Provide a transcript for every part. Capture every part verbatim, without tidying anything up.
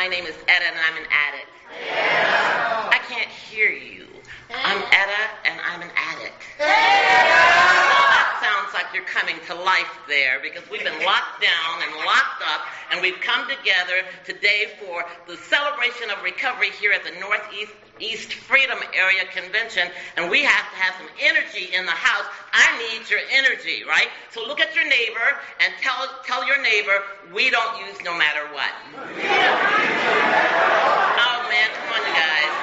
My name is Etta, and I'm an addict. Yeah. I can't hear you. I'm Etta, and I'm an addict. Yeah. That sounds like you're coming to life there, because we've been locked down and locked up, and we've come together today for the celebration of recovery here at the Northeast East Freedom Area Convention, and we have to have some energy in the house. I need your energy, right? So look at your neighbor and tell tell your neighbor, we don't use no matter what. Oh man, come on, you guys.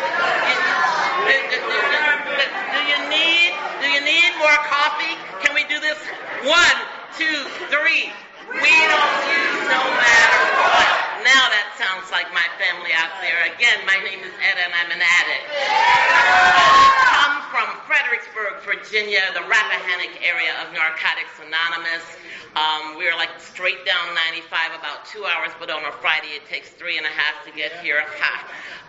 Do, do, do, do, do you need do you need more coffee? Can we do this? One, two, three. We don't use no matter what. Now that sounds like my family out there. Again, my name is Etta, and I'm an addict. I come from Fredericksburg, Virginia, the Rappahannock area of Narcotics Anonymous. Um, we're like straight down ninety-five, about two hours, but on a Friday it takes three and a half to get here. uh,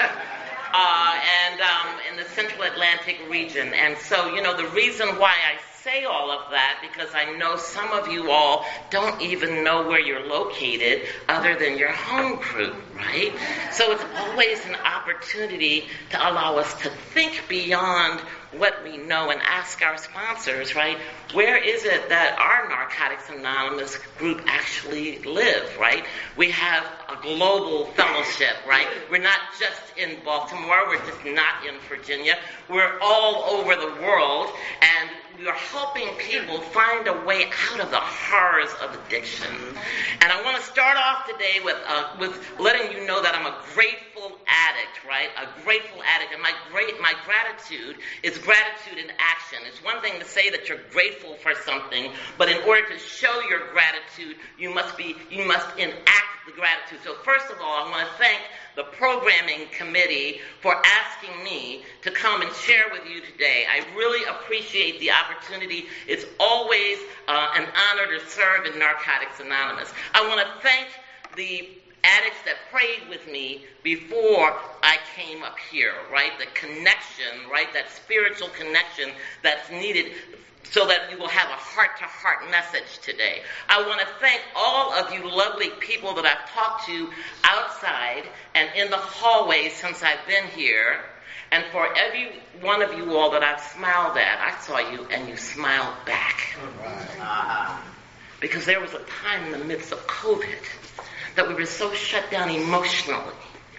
uh, and um, in the Central Atlantic region. And so, you know, the reason why I say all of that, because I know some of you all don't even know where you're located other than your home group, right? So it's always an opportunity to allow us to think beyond what we know and ask our sponsors, right? Where is it that our Narcotics Anonymous group actually live, right? We have a global fellowship, right? We're not just in Baltimore, we're just not in Virginia. We're all over the world, and we are helping people find a way out of the horrors of addiction. And I want to start off today with uh, with letting you know that I'm a grateful addict, right? A grateful addict. And my great my gratitude is gratitude in action. It's one thing to say that you're grateful for something, but in order to show your gratitude, you must be you must enact the gratitude. So first of all, I want to thank the programming committee for asking me to come and share with you today. I really appreciate the opportunity. It's always uh, an honor to serve in Narcotics Anonymous. I want to thank the addicts that prayed with me before I came up here, right? The connection, right? That spiritual connection that's needed so that you will have a heart-to-heart message today. I want to thank all of you lovely people that I've talked to outside and in the hallways since I've been here. And for every one of you all that I've smiled at, I saw you and you smiled back. All right. Uh-huh. Because there was a time in the midst of COVID that we were so shut down emotionally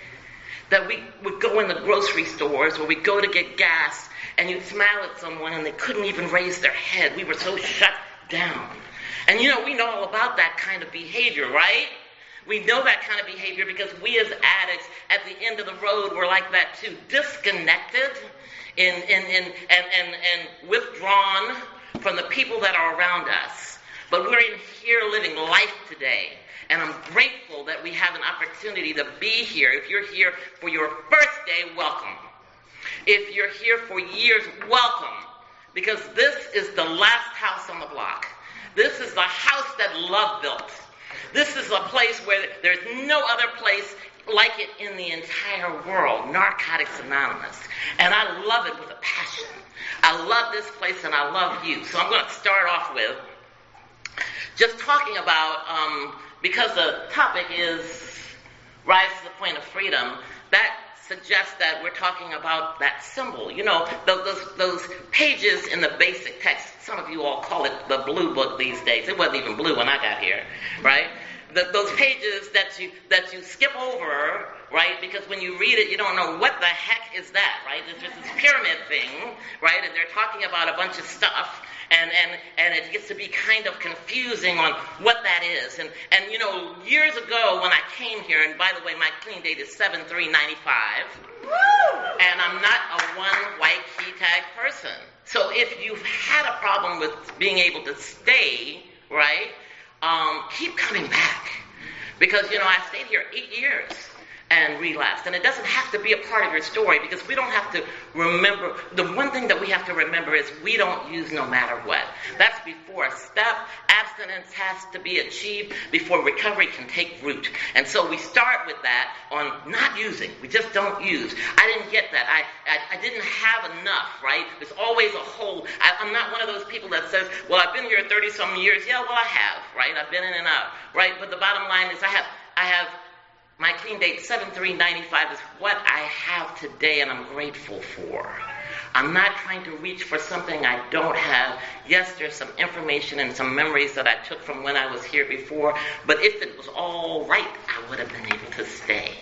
that we would go in the grocery stores or we'd go to get gas and you'd smile at someone and they couldn't even raise their head. We were so shut down. And you know, we know all about that kind of behavior, right? We know that kind of behavior because we as addicts at the end of the road were like that too, disconnected in, in, in, and, and, and withdrawn from the people that are around us. But we're in here living life today. And I'm grateful that we have an opportunity to be here. If you're here for your first day, welcome. If you're here for years, welcome. Because this is the last house on the block. This is the house that love built. This is a place where there's no other place like it in the entire world, Narcotics Anonymous. And I love it with a passion. I love this place and I love you. So I'm going to start off with just talking about, um, because the topic is Rise to the Point of Freedom, that suggests that we're talking about that symbol. You know, those, those, those pages in the basic text, some of you all call it the blue book these days. It wasn't even blue when I got here, right? The, those pages that you that you skip over, right? Because when you read it, you don't know what the heck is that, right? It's just this pyramid thing, right? And they're talking about a bunch of stuff, and and and it gets to be kind of confusing on what that is. And and you know, years ago when I came here, and by the way, my clean date is seven three ninety-five, and I'm not a one white key tag person. So if you've had a problem with being able to stay, right? Um, keep coming back. Because, you know, I stayed here eight years and relapsed. And it doesn't have to be a part of your story because we don't have to remember. The one thing that we have to remember is we don't use no matter what. That's before a step. Abstinence has to be achieved before recovery can take root. And so we start with that on not using. We just don't use. I didn't get that. I I, I didn't have enough, right? There's always a hole. I, I'm not one of those people that says, well, I've been here thirty-some years. Yeah, well, I have, right? I've been in and out, right? But the bottom line is I have I have my clean date, seven three ninety-five, is what I have today and I'm grateful for. I'm not trying to reach for something I don't have. Yes, there's some information and some memories that I took from when I was here before, but if it was all right, I would have been able to stay.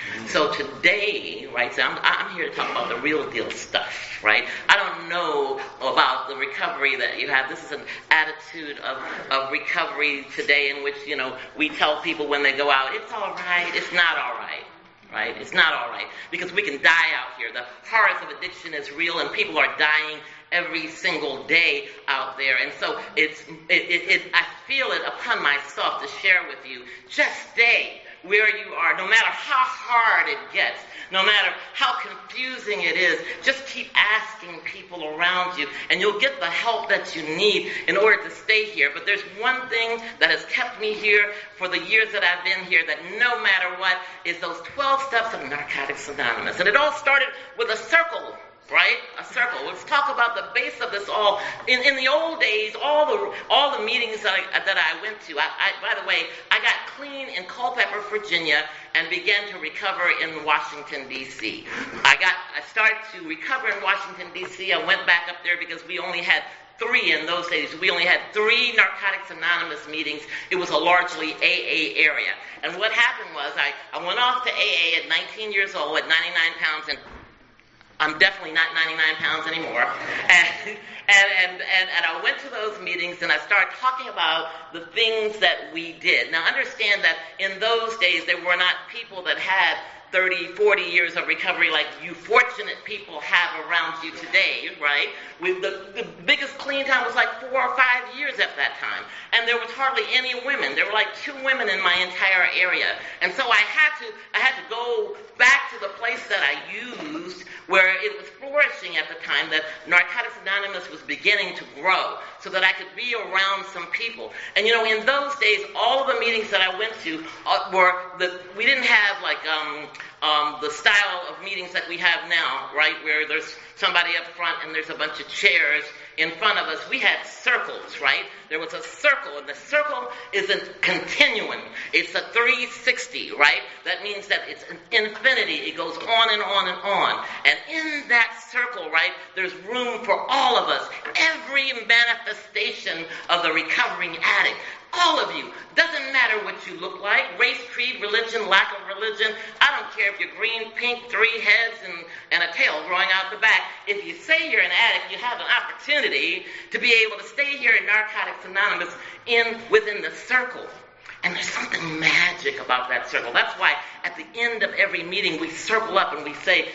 So today, right, so I'm, I'm here to talk about the real deal stuff, right? I don't know about the recovery that you have. This is an attitude of, of recovery today in which, you know, we tell people when they go out, it's all right, it's not all right. Right? It's not all right, because we can die out here. The horrors of addiction is real, and people are dying every single day out there. And so it's it, it, it I feel it upon myself to share with you. Just stay where you are, no matter how hard it gets, no matter how confusing it is. Just keep asking people around you, and you'll get the help that you need in order to stay here. But there's one thing that has kept me here for the years that I've been here, that no matter what, is those twelve steps of Narcotics Anonymous. And it all started with a circle. Right? A circle. Let's talk about the base of this all. In in the old days, all the all the meetings that I, that I went to, I, I, by the way, I got clean in Culpeper, Virginia, and began to recover in Washington, D C I got I started to recover in Washington, D C I went back up there because we only had three in those days. We only had three Narcotics Anonymous meetings. It was a largely A A area. And what happened was I, I went off to A A at nineteen years old, at ninety-nine pounds, and I'm definitely not ninety-nine pounds anymore. And, and, and, and, and I went to those meetings and I started talking about the things that we did. Now understand that in those days there were not people that had thirty, forty years of recovery like you fortunate people have around you today, right? We, the, the biggest clean time was like four or five years at that time. And there was hardly any women. There were like two women in my entire area. And so I had to, I had to go back to the place that I used where it was flourishing at the time, that Narcotics Anonymous was beginning to grow, so that I could be around some people. And you know, in those days, all of the meetings that I went to uh, were, the, we didn't have like, um, Um, the style of meetings that we have now, right, where there's somebody up front and there's a bunch of chairs in front of us. We had circles, right? There was a circle, and the circle is a continuum. It's a three sixty, right? That means that it's an infinity. It goes on and on and on. And in that circle, right, there's room for all of us. Every manifestation of the recovering addict. All of you. Doesn't matter what you look like. Race, creed, religion, lack of religion. I don't care if you're green, pink, three heads, and, and a tail growing out the back. If you say you're an addict, you have an opportunity to be able to stay here in Narcotics Anonymous in within the circle. And there's something magic about that circle. That's why at the end of every meeting we circle up and we say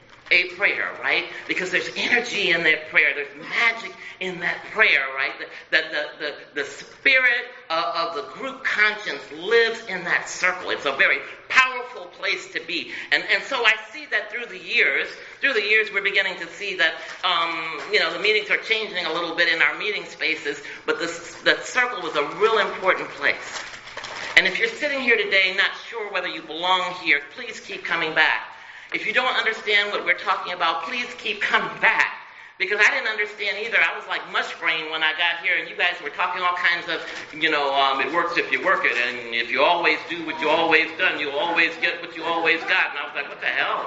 a prayer, right? Because there's energy in that prayer. There's magic in that prayer, right? The, the, the, the spirit of, of the group conscience lives in that circle. It's a very powerful place to be. And, and so I see that through the years, through the years we're beginning to see that, um, you know, the meetings are changing a little bit in our meeting spaces, but the, the circle is a real important place. And if you're sitting here today not sure whether you belong here, please keep coming back. If you don't understand what we're talking about, please keep coming back. Because I didn't understand either. I was like mush brain when I got here, and you guys were talking all kinds of, you know, um, it works if you work it, and if you always do what you always done, you'll always get what you always got. And I was like, what the hell?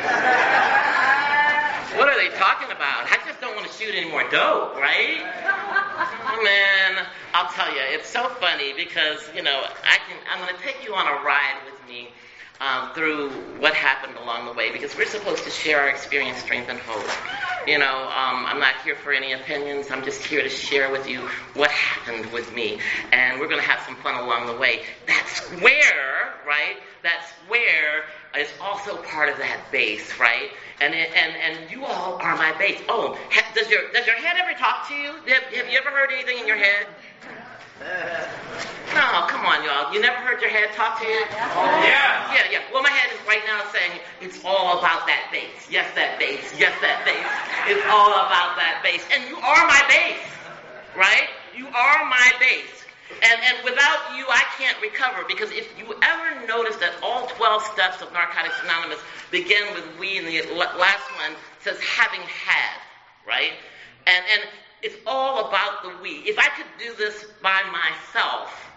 What are they talking about? I just don't want to shoot any more dope, right? Man, I'll tell you, it's so funny because, you know, I can, I'm going to take you on a ride with me. Um, through what happened along the way, because we're supposed to share our experience, strength, and hope. You know, um, I'm not here for any opinions. I'm just here to share with you what happened with me, and we're going to have some fun along the way. That square, right? That square is also part of that base, right? And it, and and you all are my base. Oh, ha, does your does your head ever talk to you? Have, have you ever heard anything in your head? No, come on, y'all. You never heard your head talk to you? Oh, yeah. Yeah, yeah. Well, my head is right now saying, it's all about that bass. Yes, that bass. Yes, that bass. It's all about that bass. And you are my bass, right? You are my bass. And and without you, I can't recover. Because if you ever notice that all twelve steps of Narcotics Anonymous begin with we, and the last one says having had, right? And and it's all about the we. If I could do this by myself,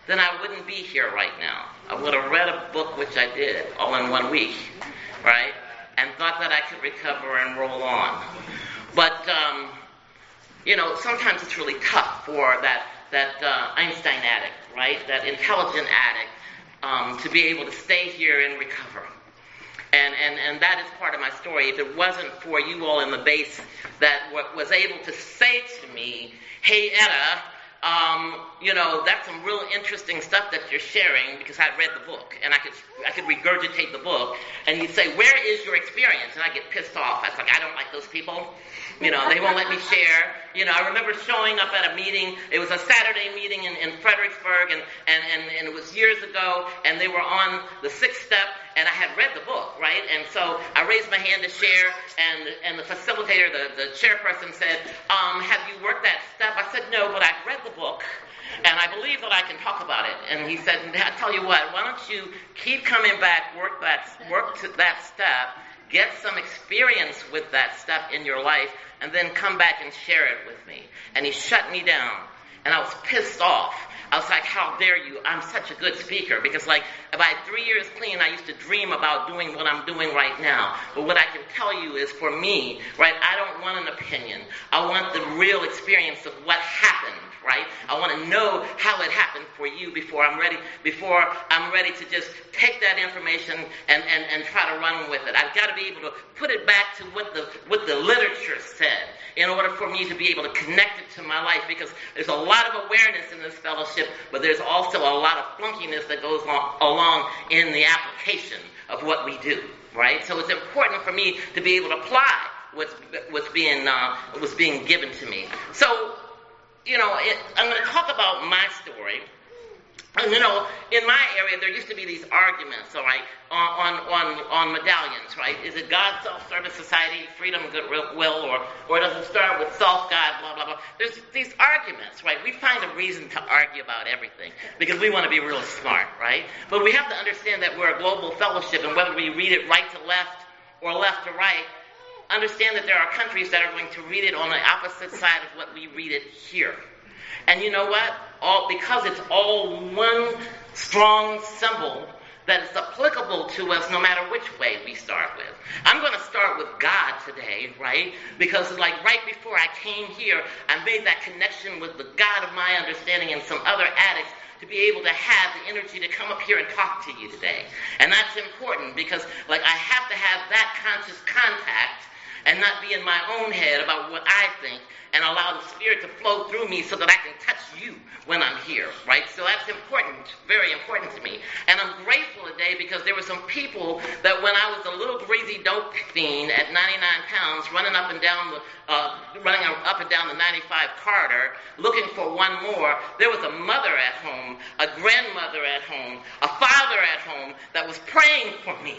then I wouldn't be here right now. I would have read a book, which I did, all in one week, right? And thought that I could recover and roll on. But, um, you know, sometimes it's really tough for that, that uh, Einstein addict, right? That intelligent addict um, to be able to stay here and recover. And, and and that is part of my story. If it wasn't for you all in the base that w- was able to say to me, hey, Etta, um, you know, that's some real interesting stuff that you're sharing, because I read the book, and I could I could regurgitate the book, and you'd say, where is your experience? And I get pissed off. I was like, I don't like those people. You know, they won't let me share. You know, I remember showing up at a meeting. It was a Saturday meeting in, in Fredericksburg, and, and, and, and it was years ago, and they were on the sixth step, and I had read the book, right? And so I raised my hand to share, and and the facilitator, the, the chairperson said, um, have you worked that step? I said, no, but I've read the book, and I believe that I can talk about it. And he said, I tell you what, why don't you keep coming back, work that, work to that step, get some experience with that step in your life, and then come back and share it with me. And he shut me down, and I was pissed off. I was like, how dare you? I'm such a good speaker. Because, like, if I had three years clean, I used to dream about doing what I'm doing right now. But what I can tell you is, for me, right, I don't want an opinion. I want the real experience of what happened, right? I want to know how it happened for you before I'm ready, before I'm ready to just take that information and, and, and try to run with it. I've got to be able to put it back to what the what the literature said in order for me to be able to connect it to my life, because there's a lot of awareness in this fellowship, but there's also a lot of flunkiness that goes along, along in the application of what we do, right? So it's important for me to be able to apply what's, what's, being, uh, what's being given to me. So, you know, it, I'm going to talk about my story. And, you know, in my area, there used to be these arguments, all right, on on on medallions, right? Is it God, self-service, society, freedom, goodwill, or or does it start with self, God, blah, blah, blah? There's these arguments, right? We find a reason to argue about everything because we want to be real smart, right? But we have to understand that we're a global fellowship, and whether we read it right to left or left to right, understand that there are countries that are going to read it on the opposite side of what we read it here. And you know what? All because it's all one strong symbol that is applicable to us no matter which way we start with. I'm going to start with God today, right? Because like right before I came here, I made that connection with the God of my understanding and some other addicts to be able to have the energy to come up here and talk to you today. And that's important because like I have to have that conscious contact and not be in my own head about what I think, and allow the Spirit to flow through me so that I can touch you when I'm here, right? So that's important, very important to me. And I'm grateful today because there were some people that when I was a little greasy dope fiend at ninety-nine pounds, running up and down the, uh, running up and down the ninety-five corridor, looking for one more, there was a mother at home, a grandmother at home, a father at home that was praying for me.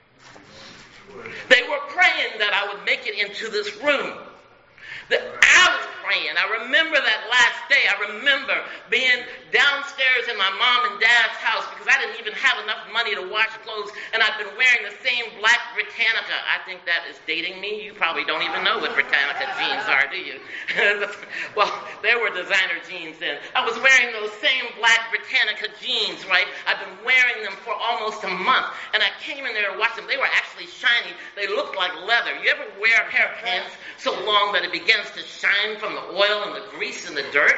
They were praying that I would make it into this room. That I was praying. I remember that last day. I remember being downstairs in my mom and dad's house because I didn't even have enough money to wash clothes, and I've been wearing the same black Britannica. I think that is dating me. You probably don't even know what Britannica jeans are, do you? Well, there were designer jeans then. I was wearing those same black Britannica jeans, right? I've been wearing them for almost a month, and I came in there to watch them. They were actually shiny. They looked like leather. You ever wear a pair of pants so long that it begins to shine from the oil and the grease and the dirt?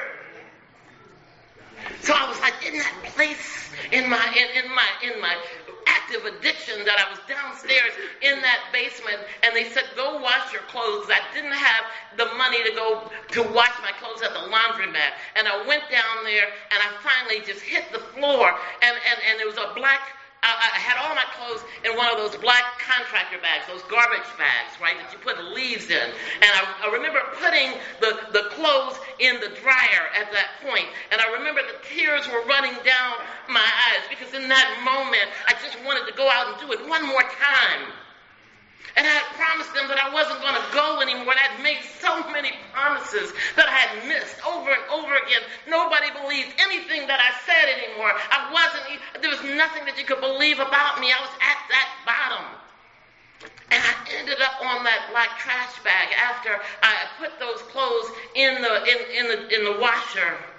So I was like in that place, in my in, in my in my active addiction, that I was downstairs in that basement, and they said, go wash your clothes. I didn't have the money to go to wash my clothes at the laundromat. And I went down there, and I finally just hit the floor, and, and, and there was a black I had all my clothes in one of those black contractor bags, those garbage bags, right, that you put the leaves in. And I, I remember putting the, the clothes in the dryer at that point. And I remember the tears were running down my eyes because in that moment, I just wanted to go out and do it one more time. And I had promised them that I wasn't going to go anymore. And I had made so many promises that I had missed over and over again. Nobody believed anything that I said anymore. I wasn't, there was nothing that you could believe about me. I was at that bottom. And I ended up on that black trash bag after I put those clothes in the in, in the in the washer.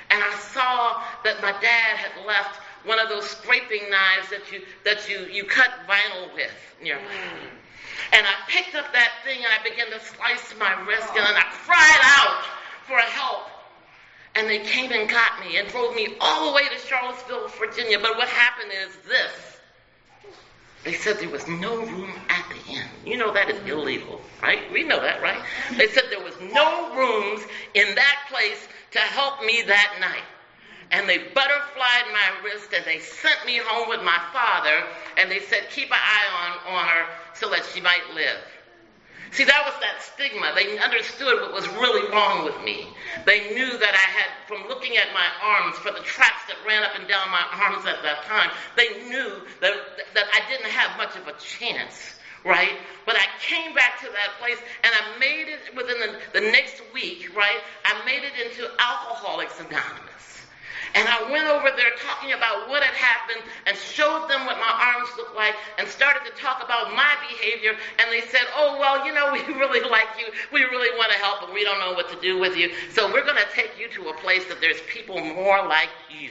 And I saw that my dad had left one of those scraping knives that you that you, you cut vinyl with nearby. And I picked up that thing and I began to slice my wrist and I cried out for help. And they came and got me and drove me all the way to Charlottesville, Virginia. But what happened is this. They said there was no room at the inn. You know that is illegal, right? We know that, right? They said there was no rooms in that place to help me that night. And they butterflied my wrist and they sent me home with my father and they said, keep an eye on, on her so that she might live. See, that was that stigma. They understood what was really wrong with me. They knew that I had, from looking at my arms, for the tracks that ran up and down my arms at that time, they knew that, that I didn't have much of a chance, right? But I came back to that place, and I made it within the, the next week, right? I made it into Alcoholics Anonymous. And I went over there talking about what had happened and showed them what my arms looked like and started to talk about my behavior. And they said, oh, well, you know, we really like you. We really want to help, but we don't know what to do with you. So we're going to take you to a place that there's people more like you.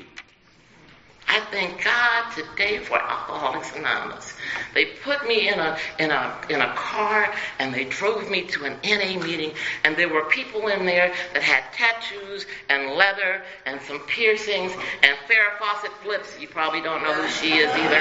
I thank God today for Alcoholics Anonymous. They put me in a in a in a car and they drove me to an N A meeting, and there were people in there that had tattoos and leather and some piercings and Farrah Fawcett flips. You probably don't know who she is either.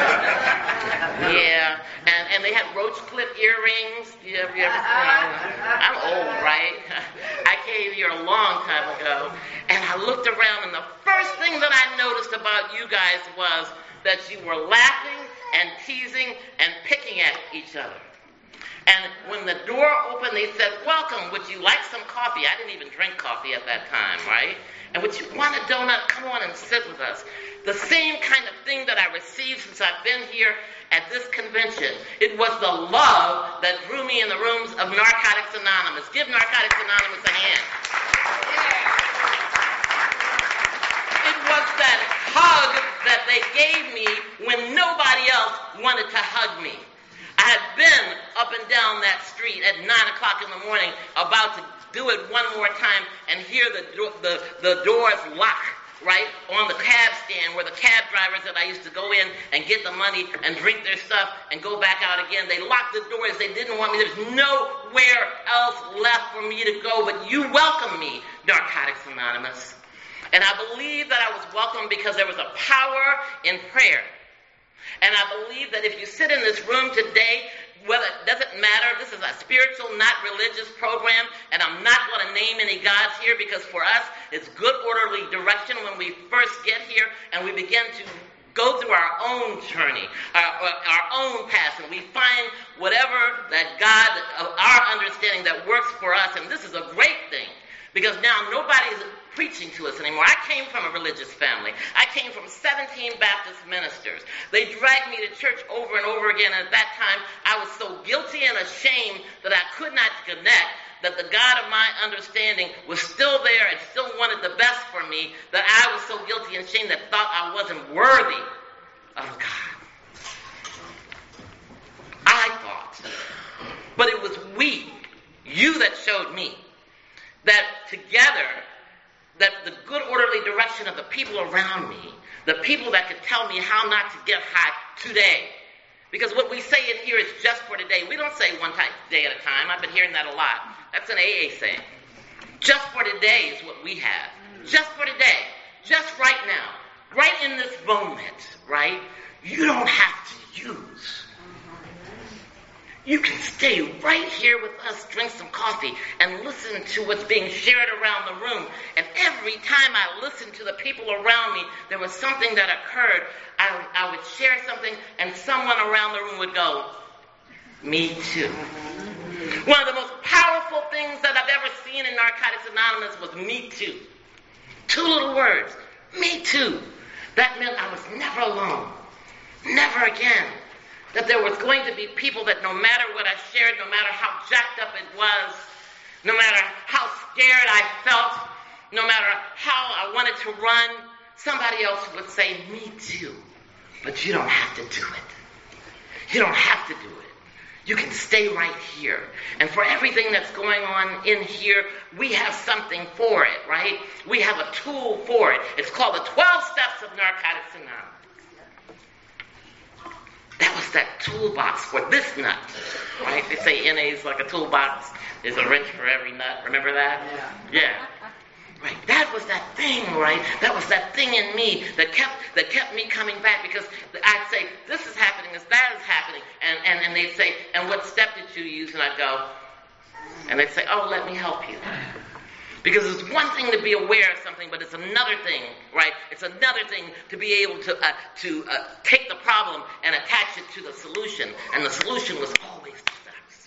Yeah, and and they had roach clip earrings. You ever, you ever, I'm old, right? I came here a long time ago, and I looked around, and the first thing that I noticed about you guys was that you were laughing and teasing and picking at each other. And when the door opened, they said, welcome, would you like some coffee? I didn't even drink coffee at that time, right? And would you want a donut? Come on and sit with us. The same kind of thing that I received since I've been here at this convention. It was the love that drew me in the rooms of Narcotics Anonymous. Give Narcotics Anonymous a hand. It was that hug that they gave me when nobody else wanted to hug me. I had been up and down that street at nine o'clock in the morning about to do it one more time and hear the, the, the doors lock, right, on the cab stand where the cab drivers that I used to go in and get the money and drink their stuff and go back out again. They locked the doors. They didn't want me. There's nowhere else left for me to go, but you welcomed me, Narcotics Anonymous. And I believe that I was welcomed because there was a power in prayer. And I believe that if you sit in this room today, whether it doesn't matter, this is a spiritual, not religious program, and I'm not going to name any gods here because for us, it's good orderly direction when we first get here and we begin to go through our own journey, our, our own path, and we find whatever that God, our understanding that works for us, and this is a great thing. Because now nobody's preaching to us anymore. I came from a religious family. I came from seventeen Baptist ministers. They dragged me to church over and over again. And at that time, I was so guilty and ashamed that I could not connect that the God of my understanding was still there and still wanted the best for me, that I was so guilty and ashamed that thought I wasn't worthy of God. I thought. But it was we, you that showed me that together, that the good orderly direction of the people around me, the people that could tell me how not to get high today. Because what we say in here is just for today. We don't say one day at a time. I've been hearing that a lot. That's an A A saying. Just for today is what we have. Just for today. Just right now. Right in this moment, right? You don't have to use. You can stay right here with us, drink some coffee, and listen to what's being shared around the room. And every time I listened to the people around me, there was something that occurred. I, I would share something, and someone around the room would go, me too. One of the most powerful things that I've ever seen in Narcotics Anonymous was me too. Two little words, me too. That meant I was never alone. Never again. That there was going to be people that no matter what I shared, no matter how jacked up it was, no matter how scared I felt, no matter how I wanted to run, somebody else would say, me too. But you don't have to do it. You don't have to do it. You can stay right here. And for everything that's going on in here, we have something for it, right? We have a tool for it. It's called the twelve Steps of Narcotics Anonymous. That was that toolbox for this nut, right? They say N A is like a toolbox. There's a wrench for every nut. Remember that? Yeah. Yeah. Right. That was that thing, right? That was that thing in me that kept that kept me coming back, because I'd say, this is happening, this, that is happening. And, and, and they'd say, and what step did you use? And I'd go, and they'd say, oh, let me help you. Because it's one thing to be aware of something, but it's another thing, right? It's another thing to be able to uh, to uh, take the problem and attach it to the solution. And the solution was always the steps.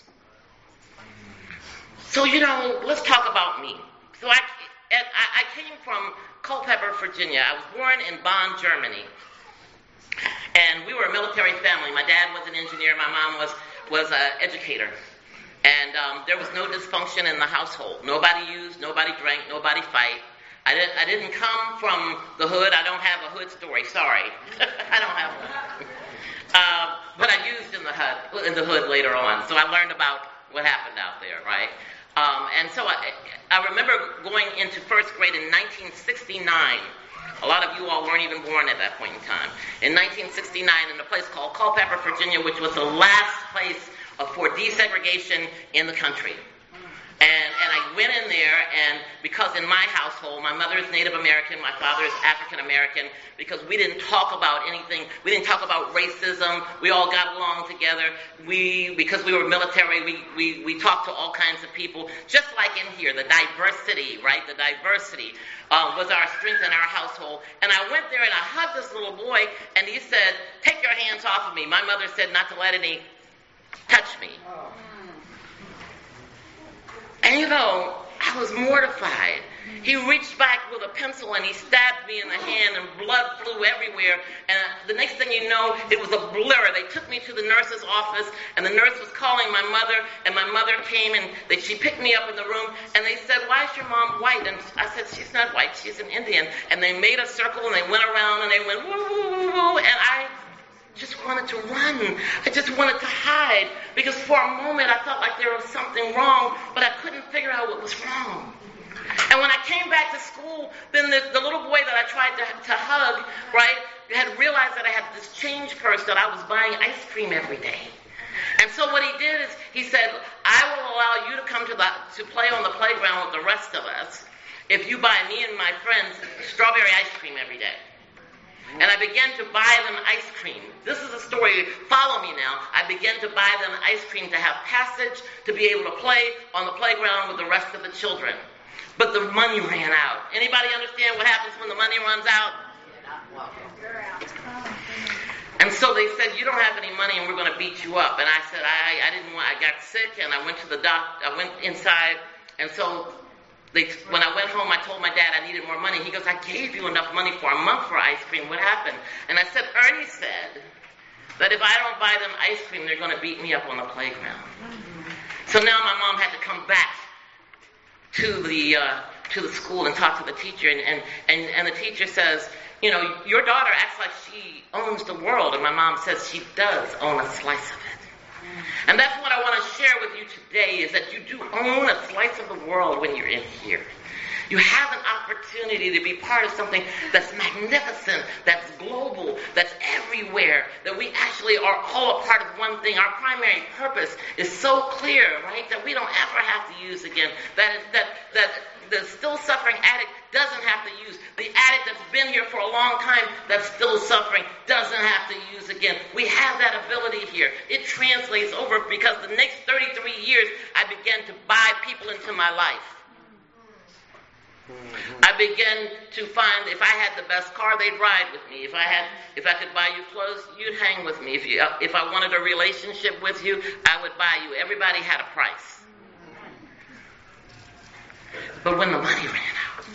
So, you know, let's talk about me. So I, I, I came from Culpeper, Virginia. I was born in Bonn, Germany. And we were a military family. My dad was an engineer. My mom was, was an educator. And um, there was no dysfunction in the household. Nobody used, nobody drank, nobody fight. I didn't, I didn't come from the hood. I don't have a hood story. Sorry. I don't have one. uh, but I used in the hood, in the hood later on. So I learned about what happened out there, right? Um, and so I, I remember going into first grade in nineteen sixty-nine. A lot of you all weren't even born at that point in time. In nineteen sixty-nine, in a place called Culpeper, Virginia, which was the last place for desegregation in the country. And, and I went in there, and because in my household, my mother is Native American, my father is African American, because we didn't talk about anything, we didn't talk about racism, we all got along together. We, because we were military, we, we, we talked to all kinds of people, just like in here, the diversity, right, the diversity uh, was our strength in our household. And I went there and I hugged this little boy, and he said, take your hands off of me. My mother said not to let any touch me. And you know, I was mortified. He reached back with a pencil and he stabbed me in the hand, and blood flew everywhere. And the next thing you know, it was a blur. They took me to the nurse's office, and the nurse was calling my mother, and my mother came, and they, she picked me up in the room, and they said, why is your mom white? And I said, she's not white, she's an Indian. And they made a circle, and they went around, and they went, woo, woo, woo, woo, and I just wanted to run. I just wanted to hide, because for a moment I felt like there was something wrong, but I couldn't figure out what was wrong. And when I came back to school, then the, the little boy that I tried to, to hug, right, had realized that I had this change purse that I was buying ice cream every day. And so what he did is he said, I will allow you to come to the to play on the playground with the rest of us if you buy me and my friends strawberry ice cream every day. And I began to buy them ice cream. This is a story, follow me now. I began to buy them ice cream to have passage, to be able to play on the playground with the rest of the children. But the money ran out. Anybody understand what happens when the money runs out? And so they said, you don't have any money and we're going to beat you up. And I said, I, I didn't want, I got sick, and I went to the doc, I went inside, and so They, when I went home, I told my dad I needed more money. He goes, I gave you enough money for a month for ice cream. What happened? And I said, Ernie said that if I don't buy them ice cream, they're going to beat me up on the playground. So now my mom had to come back to the uh, to the school and talk to the teacher. And, and, and, and the teacher says, you know, your daughter acts like she owns the world. And my mom says she does own a slice of it. And that's what I want to share with you today, is that you do own a slice of the world when you're in here. You have an opportunity to be part of something that's magnificent, that's global, that's everywhere, that we actually are all a part of one thing. Our primary purpose is so clear, right, that we don't ever have to use again. That is, that that the still suffering addict doesn't have to use. The addict that's been here for a long time that's still suffering doesn't have to use again. We have that ability here. It translates over, because the next thirty-three years I began to buy people into my life. I began to find, if I had the best car, they'd ride with me. If I had, if I could buy you clothes, you'd hang with me. If you, if I wanted a relationship with you, I would buy you. Everybody had a price. But when the money ran out,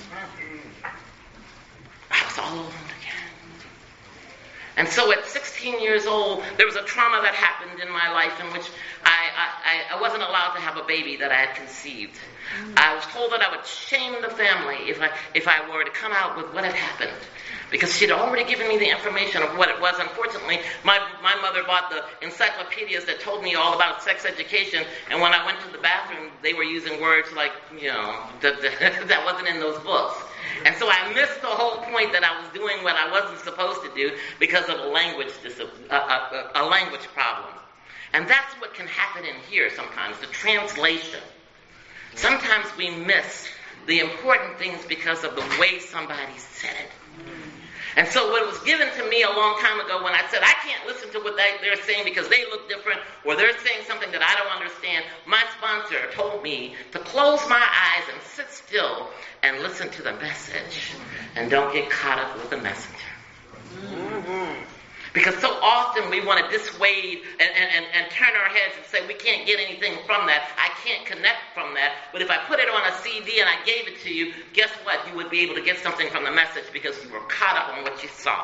I was all alone again. And so at sixteen years old, there was a trauma that happened in my life in which I, I, I wasn't allowed to have a baby that I had conceived. I was told that I would shame the family if I if I were to come out with what had happened, because she'd already given me the information of what it was. Unfortunately, my my mother bought the encyclopedias that told me all about sex education, and when I went to the bathroom, they were using words like, you know, that, that, that wasn't in those books. And so I missed the whole point that I was doing what I wasn't supposed to do because of a language dis- a, a, a language problem. And that's what can happen in here sometimes, the translation. Sometimes we miss the important things because of the way somebody said it. And so what was given to me a long time ago when I said, I can't listen to what they, they're saying because they look different, or they're saying something that I don't understand, my sponsor told me to close my eyes and sit still and listen to the message and don't get caught up with the messenger. Mm-hmm. Because so often we want to dissuade and, and, and, and turn our heads and say we can't get anything from that. I can't connect from that. But if I put it on a C D and I gave it to you, guess what? You would be able to get something from the message because you were caught up on what you saw.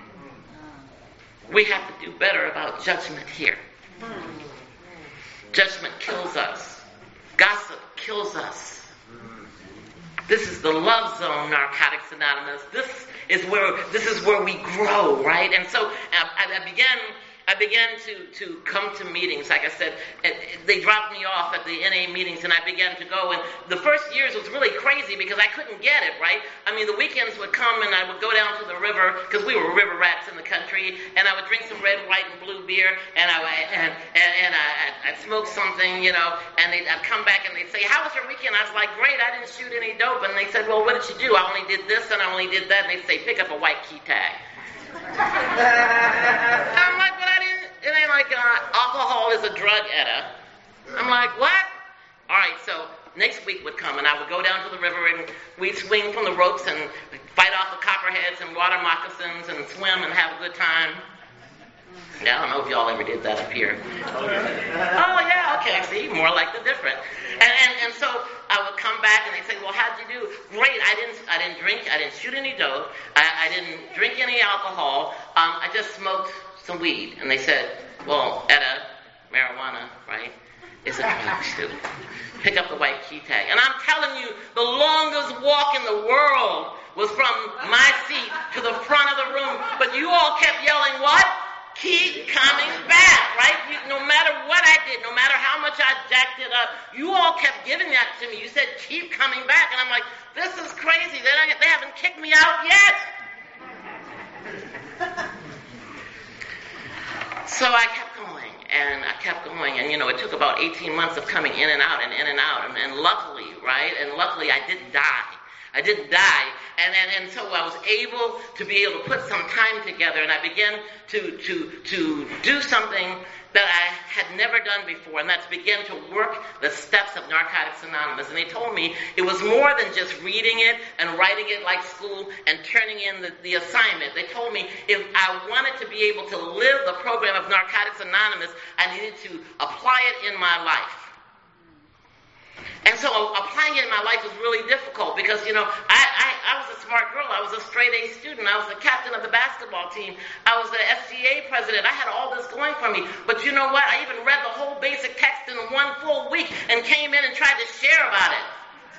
We have to do better about judgment here. Judgment kills us. Gossip kills us. This is the love zone, Narcotics Anonymous. This is where this is where we grow, right? And so I, I began I began to, to come to meetings. Like I said, they dropped me off at the N A meetings, and I began to go. And the first years was really crazy because I couldn't get it, right? I mean, the weekends would come, and I would go down to the river, because we were river rats in the country, and I would drink some red, white, and blue beer, and I and and, and I, I'd smoke something, you know, and they'd, I'd come back, and they'd say, how was your weekend? I was like, great, I didn't shoot any dope. And they said, well, what did you do? I only did this, and I only did that. And they'd say, pick up a white key tag. I'm like, but I didn't, it ain't like uh, alcohol is a drug, Etta. I'm like, what? All right, so next week would come, and I would go down to the river, and we'd swing from the ropes and fight off the copperheads and water moccasins and swim and have a good time. Yeah, I don't know if y'all ever did that up here. Oh, yeah, okay, see, more like the different. And, and and so I would come back, and they'd say, well, how'd you do? Great, I didn't I didn't drink, I didn't shoot any dope, I, I didn't drink any alcohol, um, I just smoked some weed. And they said, well, Etta, marijuana, right, is a drug too. Pick up the white key tag. And I'm telling you, the longest walk in the world was from my seat to the front of the room, but you all kept yelling, what? Keep coming back, right? You, no matter what I did, no matter how much I jacked it up, you all kept giving that to me. You said, keep coming back. And I'm like, this is crazy. They, don't, they haven't kicked me out yet. So I kept going, and I kept going. And, you know, it took about eighteen months of coming in and out and in and out. And, and luckily, right, and luckily I didn't die. I didn't die, and, and and so I was able to be able to put some time together, and I began to to to do something that I had never done before, and that's begin to work the steps of Narcotics Anonymous. And they told me it was more than just reading it and writing it like school and turning in the, the assignment. They told me if I wanted to be able to live the program of Narcotics Anonymous, I needed to apply it in my life. And so applying it in my life was really difficult because, you know, I, I, I was a smart girl. I was a straight A student. I was the captain of the basketball team. I was the S C A president. I had all this going for me. But you know what? I even read the whole basic text in one full week and came in and tried to share about it.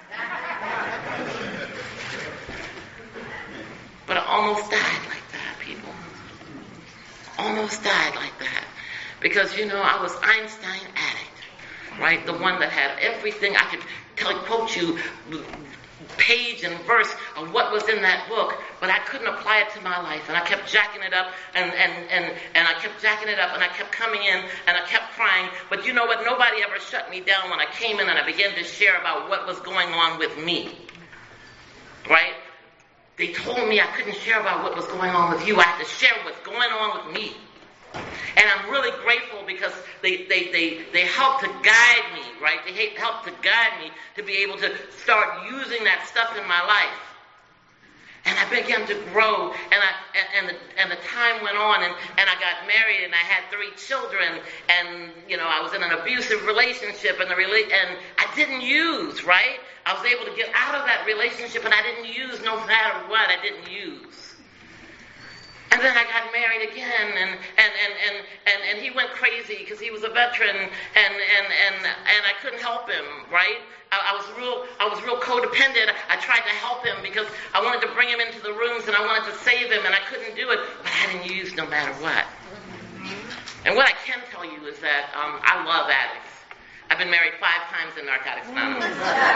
But I almost died like that, people. Almost died like that. Because, you know, I was Einstein addict. Right, the one that had everything. I could tell, quote you page and verse of what was in that book, but I couldn't apply it to my life. And I kept jacking it up, and, and, and, and I kept jacking it up, and I kept coming in, and I kept crying. But you know what? Nobody ever shut me down when I came in and I began to share about what was going on with me. Right? They told me I couldn't share about what was going on with you. I had to share what's going on with me. And I'm really grateful because they, they, they, they helped to guide me, right? They helped to guide me to be able to start using that stuff in my life. And I began to grow, and I and, and the and the time went on, and, and I got married, and I had three children, and you know I was in an abusive relationship, and the rela- and I didn't use, right? I was able to get out of that relationship, and I didn't use no matter what. I didn't use. And then I got married again, and and and and, and, and he went crazy because he was a veteran, and and and and I couldn't help him, right? I, I was real I was real codependent. I tried to help him because I wanted to bring him into the rooms and I wanted to save him, and I couldn't do it. But I didn't use no matter what. And what I can tell you is that um, I love addicts. I've been married five times in Narcotics Anonymous.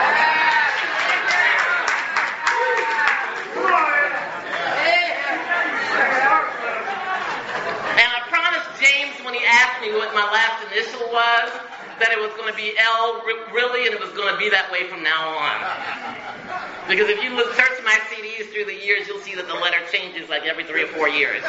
And I promised James when he asked me what my last initial was, that it was going to be L, really, and it was going to be that way from now on. Because if you look, search my C Ds through the years, you'll see that the letter changes like every three or four years.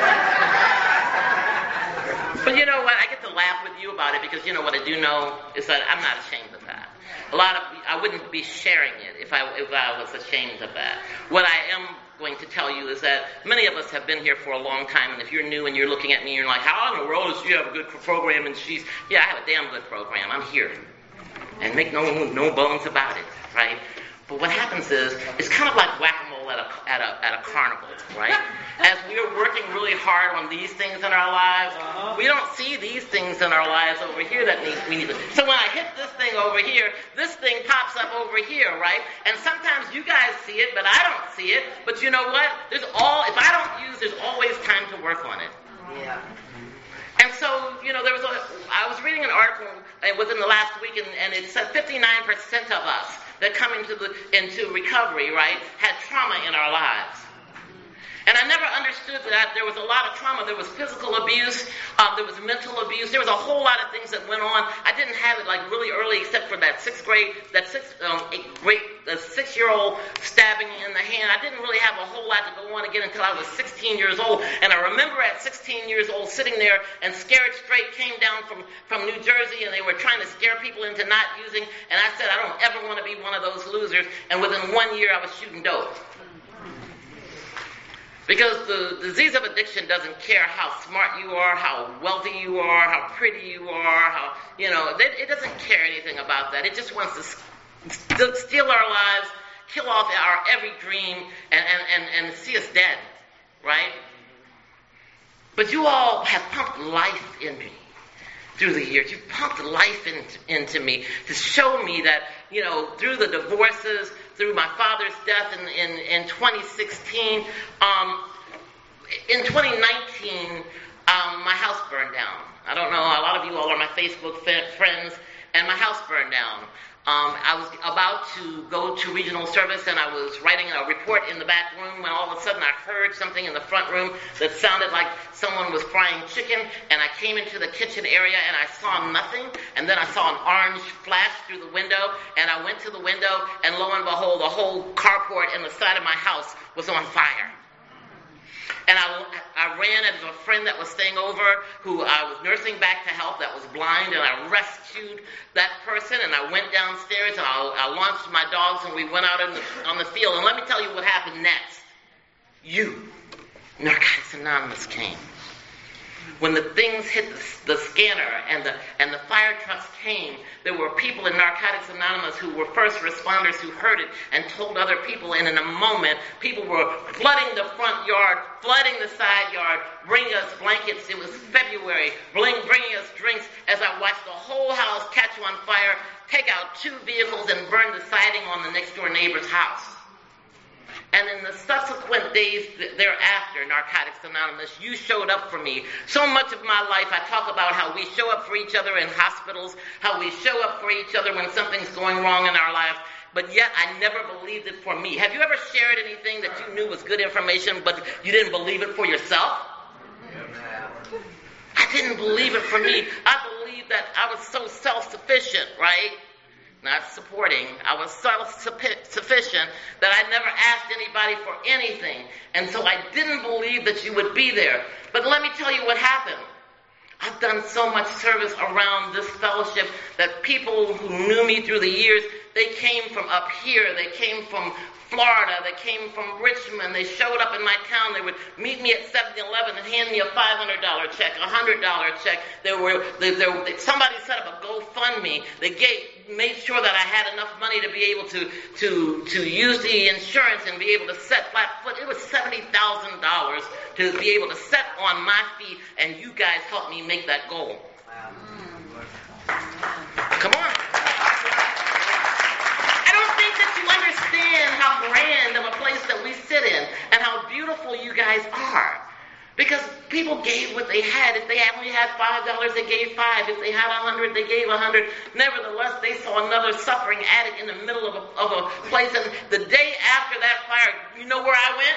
But you know what? I get to laugh with you about it because you know what I do know is that I'm not ashamed of that. A lot of I wouldn't be sharing it if I if I was ashamed of that. What I am going to tell you is that many of us have been here for a long time, and if you're new and you're looking at me and you're like, how in the world does she have a good program? And she's, yeah, I have a damn good program. I'm here. And make no no bones about it, right? But what happens is, it's kind of like whack-a-mole at a, at a, at a carnival, right? As we are working really hard on these things in our lives, uh-huh. we don't see these things in our lives over here that need, we need to. So when I hit this thing over here, this thing pops up over here, right? And sometimes you guys see it, but I don't see it. But you know what? There's all, if I don't use, there's always time to work on it. Yeah. And so, you know, there was a, I was reading an article within the last week, and, and it said fifty-nine percent of us that come into the into recovery, right, had trauma in our lives. And I never understood that there was a lot of trauma. There was physical abuse, um, there was mental abuse, there was a whole lot of things that went on. I didn't have it like really early, except for that sixth grade, that sixth, um, eighth grade, the six-year-old stabbing in the hand. I didn't really have a whole lot to go on again until I was sixteen years old. And I remember at sixteen years old sitting there, and Scared Straight came down from, from New Jersey, and they were trying to scare people into not using. And I said, I don't ever want to be one of those losers. And within one year, I was shooting dope. Because the disease of addiction doesn't care how smart you are, how wealthy you are, how pretty you are, how, you know, it, it doesn't care anything about that. It just wants to st- steal our lives, kill off our every dream, and, and, and, and see us dead, right? But you all have pumped life in me through the years. You've pumped life in, into me to show me that, you know, through the divorces, through my father's death in, in, in twenty sixteen, um, in twenty nineteen, um, my house burned down. I don't know, a lot of you all are my Facebook friends, and my house burned down. Um, I was about to go to regional service, and I was writing a report in the back room when all of a sudden I heard something in the front room that sounded like someone was frying chicken, and I came into the kitchen area and I saw nothing, and then I saw an orange flash through the window, and I went to the window, and lo and behold, the whole carport and the side of my house was on fire. And I, I ran into a friend that was staying over who I was nursing back to health that was blind, and I rescued that person, and I went downstairs and I, I launched my dogs, and we went out in the, on the field. And let me tell you what happened next. You, Narcotics Anonymous, came. When the things hit the, the scanner and the and the fire trucks came, there were people in Narcotics Anonymous who were first responders who heard it and told other people, and in a moment, people were flooding the front yard, flooding the side yard, bringing us blankets. It was February, bring, bringing us drinks as I watched the whole house catch on fire, take out two vehicles, and burn the siding on the next-door neighbor's house. And in the subsequent days thereafter, Narcotics Anonymous, you showed up for me. So much of my life, I talk about how we show up for each other in hospitals, how we show up for each other when something's going wrong in our lives, but yet I never believed it for me. Have you ever shared anything that you knew was good information, but you didn't believe it for yourself? I didn't believe it for me. I believed that I was so self-sufficient, right? Not supporting. I was self-sufficient that I never asked anybody for anything. And so I didn't believe that you would be there. But let me tell you what happened. I've done so much service around this fellowship that people who knew me through the years, they came from up here. They came from Florida. They came from Richmond. They showed up in my town. They would meet me at seven eleven and hand me a five hundred dollars check, a one hundred dollars check. There were, they, they, somebody set up a GoFundMe. They gave made sure that I had enough money to be able to to to use the insurance and be able to set flat foot. It was seventy thousand dollars to be able to set on my feet, and you guys helped me make that goal. Come on. I don't think that you understand how grand of a place that we sit in and how beautiful you guys are. Because people gave what they had. If they only had five dollars, they gave five. If they had a hundred, they gave a hundred. Nevertheless, they saw another suffering addict in the middle of a, of a place. And the day after that fire, you know where I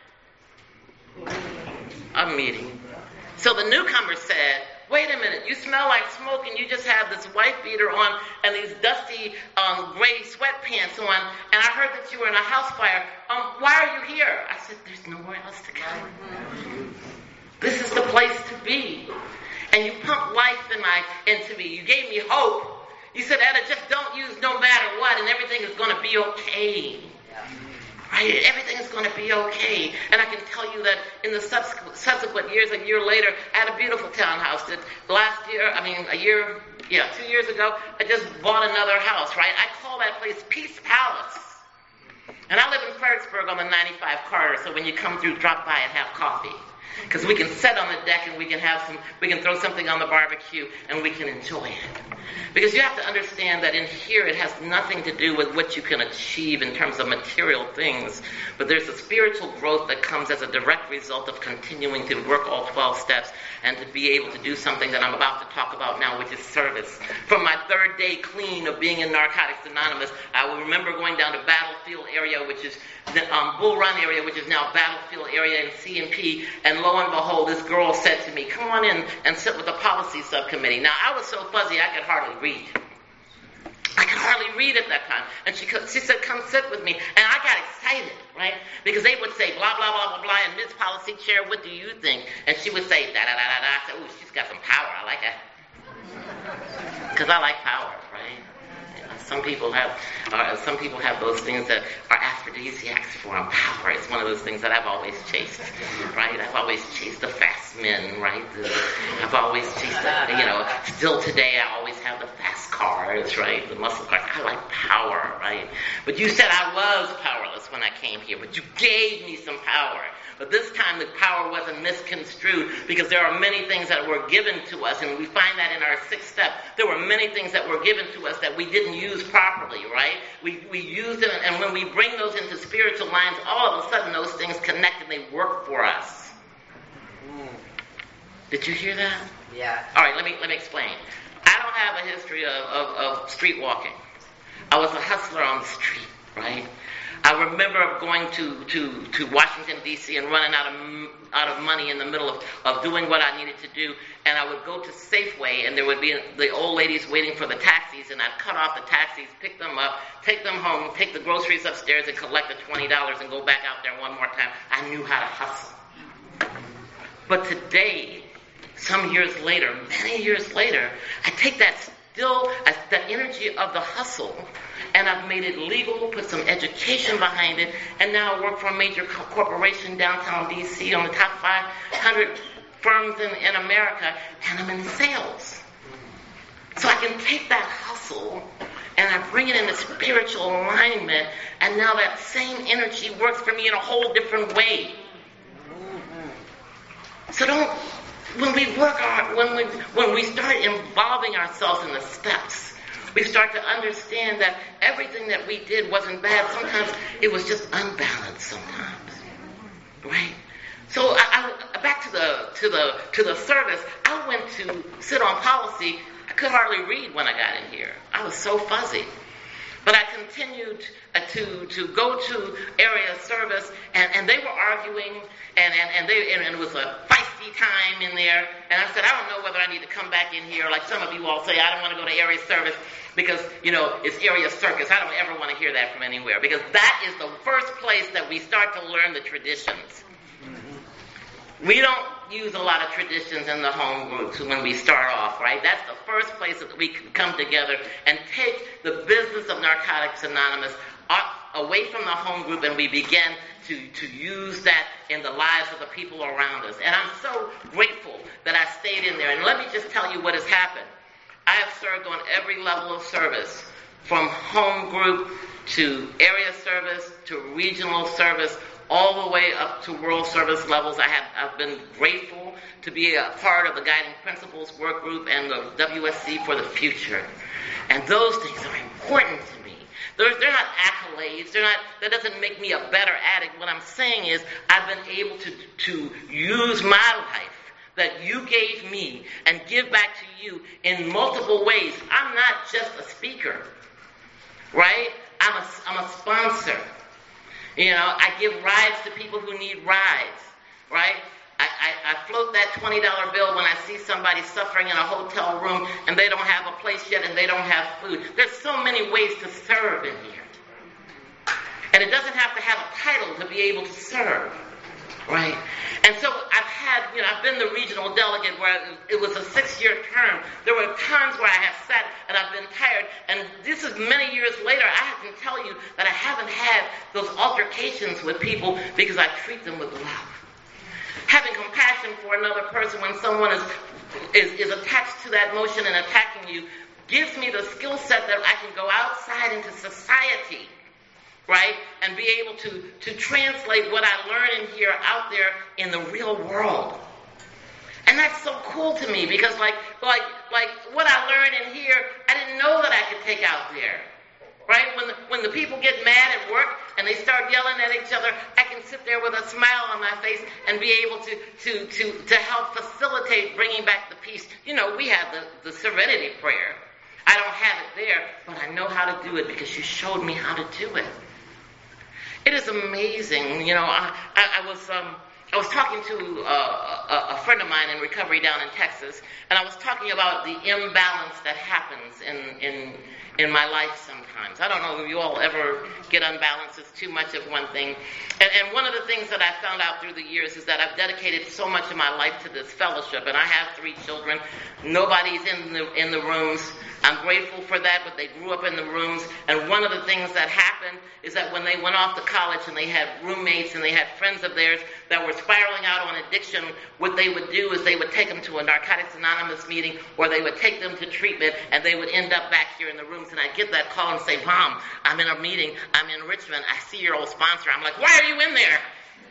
went? A meeting. So the newcomer said, wait a minute, you smell like smoke and you just have this wife beater on and these dusty um, gray sweatpants on, and I heard that you were in a house fire. Um, why are you here? I said, there's nowhere else to go. This is the place to be. And you pumped life in my, into me. You gave me hope. You said, Etta, just don't use no matter what and everything is going to be okay. Right? Everything is going to be okay. And I can tell you that in the subsequent, subsequent years, a year later, I had a beautiful townhouse that last year, I mean, a year, yeah, two years ago, I just bought another house, right? I call that place Peace Palace. And I live in Fredericksburg on the ninety-five corridor, so when you come through, drop by and have coffee. Because we can sit on the deck and we can have some, we can throw something on the barbecue and we can enjoy it. Because you have to understand that in here it has nothing to do with what you can achieve in terms of material things, but there's a spiritual growth that comes as a direct result of continuing to work all twelve steps and to be able to do something that I'm about to talk about now, which is service. From my third day clean of being in Narcotics Anonymous, I will remember going down to Battlefield area, which is the um, Bull Run area, which is now Battlefield area in C and P, and lo and behold, this girl said to me, come on in and sit with the policy subcommittee. Now, I was so fuzzy, I could hardly read. I could hardly read at that time. And she she said, come sit with me. And I got excited, right? Because they would say, blah, blah, blah, blah, blah, and Miss Policy Chair, what do you think? And she would say, da, da, da, da, da. I said, ooh, she's got some power. I like that. Because I like power, right? Some people have, uh, some people have those things that are aphrodisiacs for them. Power is one of those things that I've always chased, right? I've always chased the fast men, right? The, I've always chased the, you know, still today I always have the fast cars, right? The muscle cars. I like power, right? But you said I was powerless when I came here, but you gave me some power. But this time the power wasn't misconstrued, because there are many things that were given to us, and we find that in our sixth step. There were many things that were given to us that we didn't use properly, right? We we used them, and when we bring those into spiritual lines, all of a sudden those things connect and they work for us. Mm. Did you hear that? Yeah. All right, let me let me explain. I don't have a history of, of, of street walking. I was a hustler on the street, right? I remember going to, to, to Washington, D C and running out of out of money in the middle of, of doing what I needed to do. And I would go to Safeway, and there would be the old ladies waiting for the taxis, and I'd cut off the taxis, pick them up, take them home, take the groceries upstairs, and collect the twenty dollars and go back out there one more time. I knew how to hustle. But today, some years later, many years later, I take that still, that energy of the hustle, and I've made it legal, put some education behind it, and now I work for a major co- corporation downtown D C on the top five hundred firms in, in America, and I'm in sales. So I can take that hustle and I bring it into spiritual alignment, and now that same energy works for me in a whole different way. So don't, when we work our, when we, when we start involving ourselves in the steps, we start to understand that everything that we did wasn't bad. Sometimes it was just unbalanced sometimes. Right? So I, I, back to the to the to the service, I went to sit on policy. I could hardly read when I got in here. I was so fuzzy. But I continued uh, to to go to area service, and, and they were arguing, and, and, and they and it was a feisty time in there. And I said, I don't know whether I need to come back in here. Like some of you all say, I don't want to go to area service because, you know, it's area circus. I don't ever want to hear that from anywhere, because that is the first place that we start to learn the traditions. We don't use a lot of traditions in the home groups when we start off, right? That's the first place that we can come together and take the business of Narcotics Anonymous away from the home group, and we begin to, to use that in the lives of the people around us. And I'm so grateful that I stayed in there. And let me just tell you what has happened. I have served on every level of service from home group to area service to regional service, all the way up to world service levels. I have, I've been grateful to be a part of the Guiding Principles Work Group and the W S C for the Future. And those things are important to me. They're, they're not accolades. They're not, that doesn't make me a better addict. What I'm saying is I've been able to, to use my life that you gave me and give back to you in multiple ways. I'm not just a speaker, right? I'm a, I'm a sponsor. You know, I give rides to people who need rides, right? I, I, I float that twenty dollar bill when I see somebody suffering in a hotel room and they don't have a place yet and they don't have food. There's so many ways to serve in here. And it doesn't have to have a title to be able to serve, right? And so I've had, you know, I've been the regional delegate where it was a six-year term. There were times where I have sat and I've been tired, and this is many years later. I can tell you that I haven't had those altercations with people because I treat them with love. Having compassion for another person when someone is, is, is attached to that motion and attacking you gives me the skill set that I can go outside into society, right, and be able to, to translate what I learn in here out there in the real world. And that's so cool to me because like, like, like what I learned in here, I didn't know that I could take out there. Right? When the, when the people get mad at work and they start yelling at each other, I can sit there with a smile on my face and be able to, to, to, to help facilitate bringing back the peace. You know, we have the, the Serenity Prayer. I don't have it there, but I know how to do it because you showed me how to do it. It is amazing. You know, I, I, I was um, I was talking to uh, a, a friend of mine in recovery down in Texas, and I was talking about the imbalance that happens in in in my life sometimes. I don't know if you all ever get unbalanced. It's too much of one thing. And, and one of the things that I found out through the years is that I've dedicated so much of my life to this fellowship, and I have three children. Nobody's in the in the rooms. I'm grateful for that, but they grew up in the rooms. And one of the things that happened is that when they went off to college and they had roommates and they had friends of theirs that were spiraling out on addiction, what they would do is they would take them to a Narcotics Anonymous meeting, or they would take them to treatment, and they would end up back here in the rooms. And I'd get that call and say, Mom, I'm in a meeting. I'm in Richmond. I see your old sponsor. I'm like, why are you in there?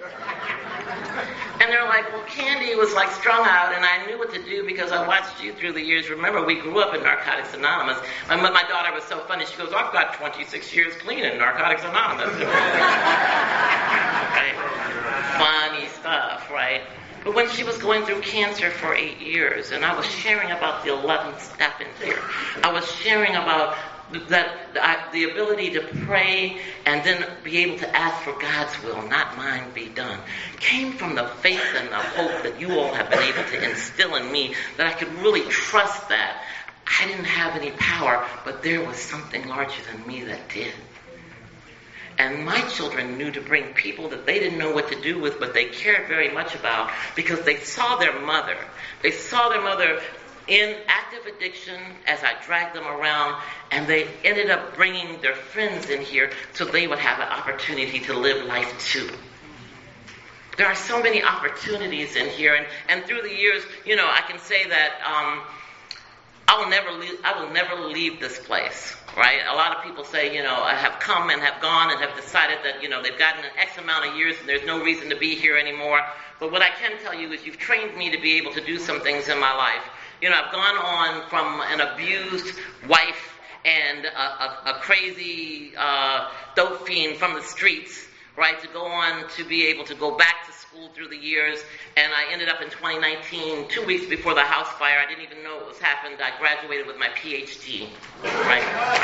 And they're like, well, Candy was like strung out, and I knew what to do because I watched you through the years. Remember, we grew up in Narcotics Anonymous. And my daughter was so funny. She goes, I've got twenty-six years clean in Narcotics Anonymous. Right? Funny stuff, right? But when she was going through cancer for eight years, and I was sharing about the eleventh step in here, I was sharing about that the ability to pray and then be able to ask for God's will, not mine be done, came from the faith and the hope that you all have been able to instill in me, that I could really trust that. I didn't have any power, but there was something larger than me that did. And my children knew to bring people that they didn't know what to do with, but they cared very much about, because they saw their mother. They saw their mother in active addiction as I dragged them around, and they ended up bringing their friends in here so they would have an opportunity to live life too. There are so many opportunities in here, and, and through the years, you know, I can say that um, I will never leave, I will never leave this place, right? A lot of people say, you know, I have come and have gone and have decided that, you know, they've gotten an X amount of years and there's no reason to be here anymore. But what I can tell you is you've trained me to be able to do some things in my life. You know, I've gone on from an abused wife and a, a, a crazy uh, dope fiend from the streets, right, to go on to be able to go back to school through the years. And I ended up in twenty nineteen, two weeks before the house fire. I didn't even know it was happened. I graduated with my P H D, right?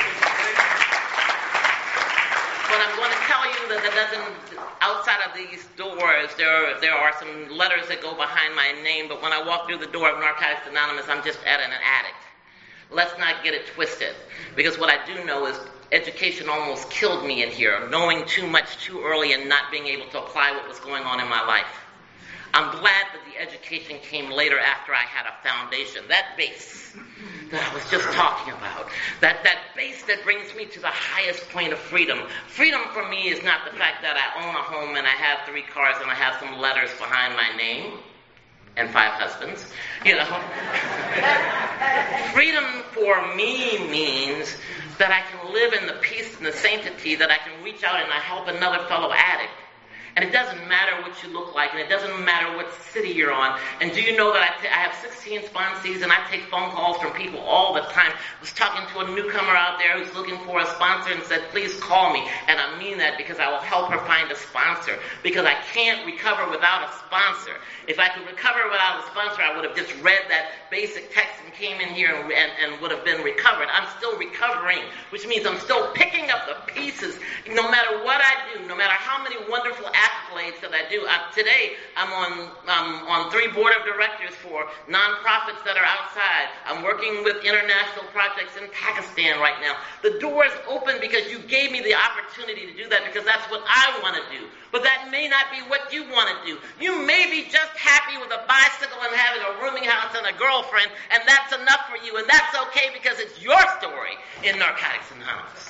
But I'm going to tell you that that doesn't, outside of these doors, there, there are some letters that go behind my name, but when I walk through the door of Narcotics Anonymous, I'm just at an addict. Let's not get it twisted, because what I do know is education almost killed me in here, knowing too much too early and not being able to apply what was going on in my life. I'm glad that the education came later after I had a foundation, that base that I was just talking about, that, that base that brings me to the highest point of freedom. Freedom for me is not the fact that I own a home and I have three cars and I have some letters behind my name and five husbands, you know. Freedom for me means that I can live in the peace and the sanctity, that I can reach out and I help another fellow addict. And it doesn't matter what you look like, and it doesn't matter what city you're on. And do you know that I, t- I have sixteen sponsees, and I take phone calls from people all the time. I was talking to a newcomer out there who's looking for a sponsor and said, please call me. And I mean that because I will help her find a sponsor, because I can't recover without a sponsor. If I could recover without a sponsor, I would have just read that basic text and came in here and, and, and would have been recovered. I'm still recovering, which means I'm still picking up the pieces. No matter what I do, no matter how many wonderful accolades that I do. Uh, today, I'm on um, on three board of directors for nonprofits that are outside. I'm working with international projects in Pakistan right now. The door is open because you gave me the opportunity to do that, because that's what I want to do. But that may not be what you want to do. You may be just happy with a bicycle and having a rooming house and a girlfriend, and that's enough for you, and that's okay because it's your story in Narcotics Anonymous.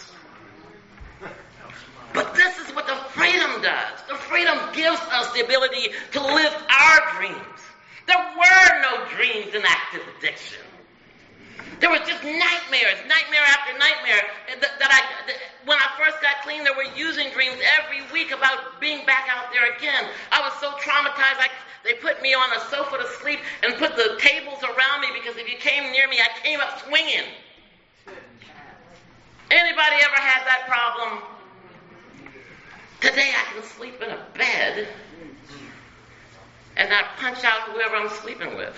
But this is what the freedom does. The freedom gives us the ability to live our dreams. There were no dreams in active addiction. There was just nightmares, nightmare after nightmare. That, that I, that when I first got clean, there were using dreams every week about being back out there again. I was so traumatized. I, they put me on a sofa to sleep and put the tables around me, because if you came near me, I came up swinging. Anybody ever had that problem? Today I can sleep in a bed and not punch out whoever I'm sleeping with.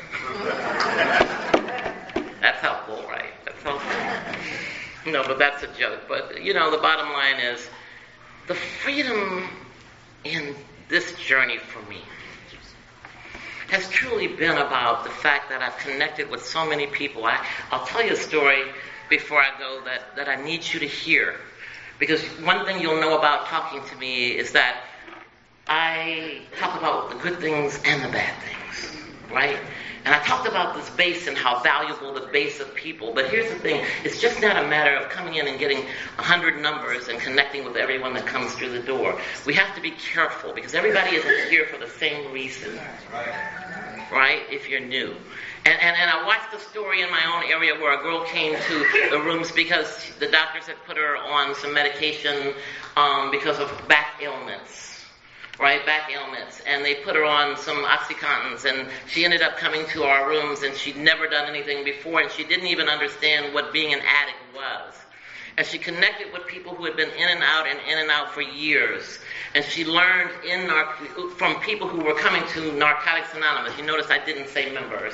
That's helpful, right? That's helpful. No, but that's a joke. But, you know, the bottom line is the freedom in this journey for me has truly been about the fact that I've connected with so many people. I, I'll tell you a story before I go that, that I need you to hear. Because one thing you'll know about talking to me is that I talk about the good things and the bad things, right? And I talked about this base and how valuable the base of people. But here's the thing. It's just not a matter of coming in and getting a hundred numbers and connecting with everyone that comes through the door. We have to be careful, because everybody isn't here for the same reason, right? If you're new. And, and, and I watched a story in my own area where a girl came to the rooms because the doctors had put her on some medication um, because of back ailments, right? Back ailments. And they put her on some OxyContins, and she ended up coming to our rooms, and she'd never done anything before, and she didn't even understand what being an addict was. And she connected with people who had been in and out and in and out for years. And she learned in nar- from people who were coming to Narcotics Anonymous. You notice I didn't say members.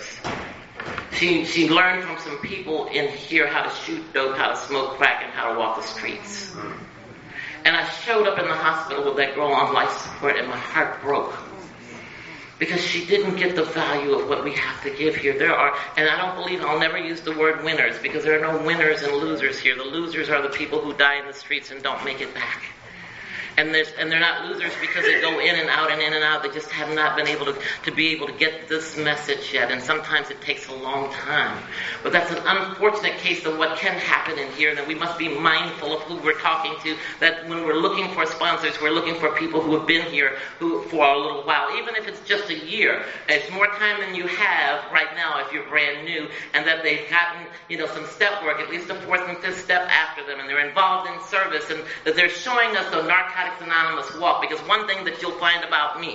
She she learned from some people in here how to shoot dope, how to smoke crack, and how to walk the streets. And I showed up in the hospital with that girl on life support, and my heart broke. Because she didn't get the value of what we have to give here. There are, and I don't believe, I'll never use the word winners, because there are no winners and losers here. The losers are the people who die in the streets and don't make it back. And there's, and they're not losers because they go in and out and in and out. They just have not been able to, to be able to get this message yet. And sometimes it takes a long time. But that's an unfortunate case of what can happen in here. That we must be mindful of who we're talking to. That when we're looking for sponsors, we're looking for people who have been here who for a little while. Even if it's just a year. It's more time than you have right now if you're brand new. And that they've gotten, you know, some step work, at least a fourth and fifth step after them. And they're involved in service. And that they're showing us the Narcotics Anonymous walk. Because one thing that you'll find about me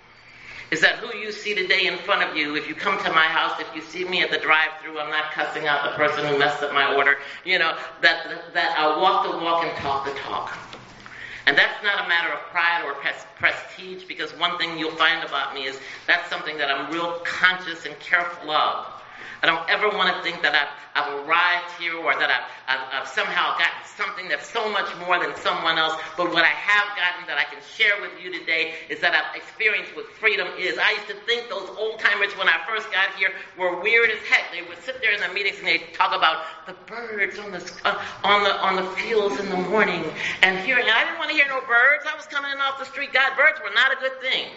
is that who you see today in front of you, if you come to my house, if you see me at the drive-thru, I'm not cussing out the person who messed up my order, you know, that, that I walk the walk and talk the talk. And that's not a matter of pride or pres- prestige, because one thing you'll find about me is that's something that I'm real conscious and careful of. I don't ever want to think that I've, I've arrived here or that I've, I've, I've somehow gotten something that's so much more than someone else. But what I have gotten that I can share with you today is that I've experienced what freedom is. I used to think those old-timers when I first got here were weird as heck. They would sit there in the meetings and they'd talk about the birds on the, uh, on the, on the fields in the morning. And hearing, I didn't want to hear no birds. I was coming in off the street. God, birds were not a good thing.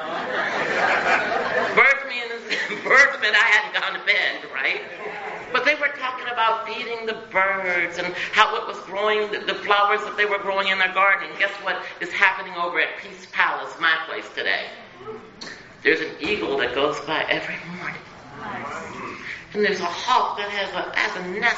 Birds mean, birds meant I hadn't gone to bed. Right? But they were talking about feeding the birds and how it was growing, the, the flowers that they were growing in their garden. And guess what is happening over at Peace Palace, my place today? There's an eagle that goes by every morning. And there's a hawk that has a, has a nest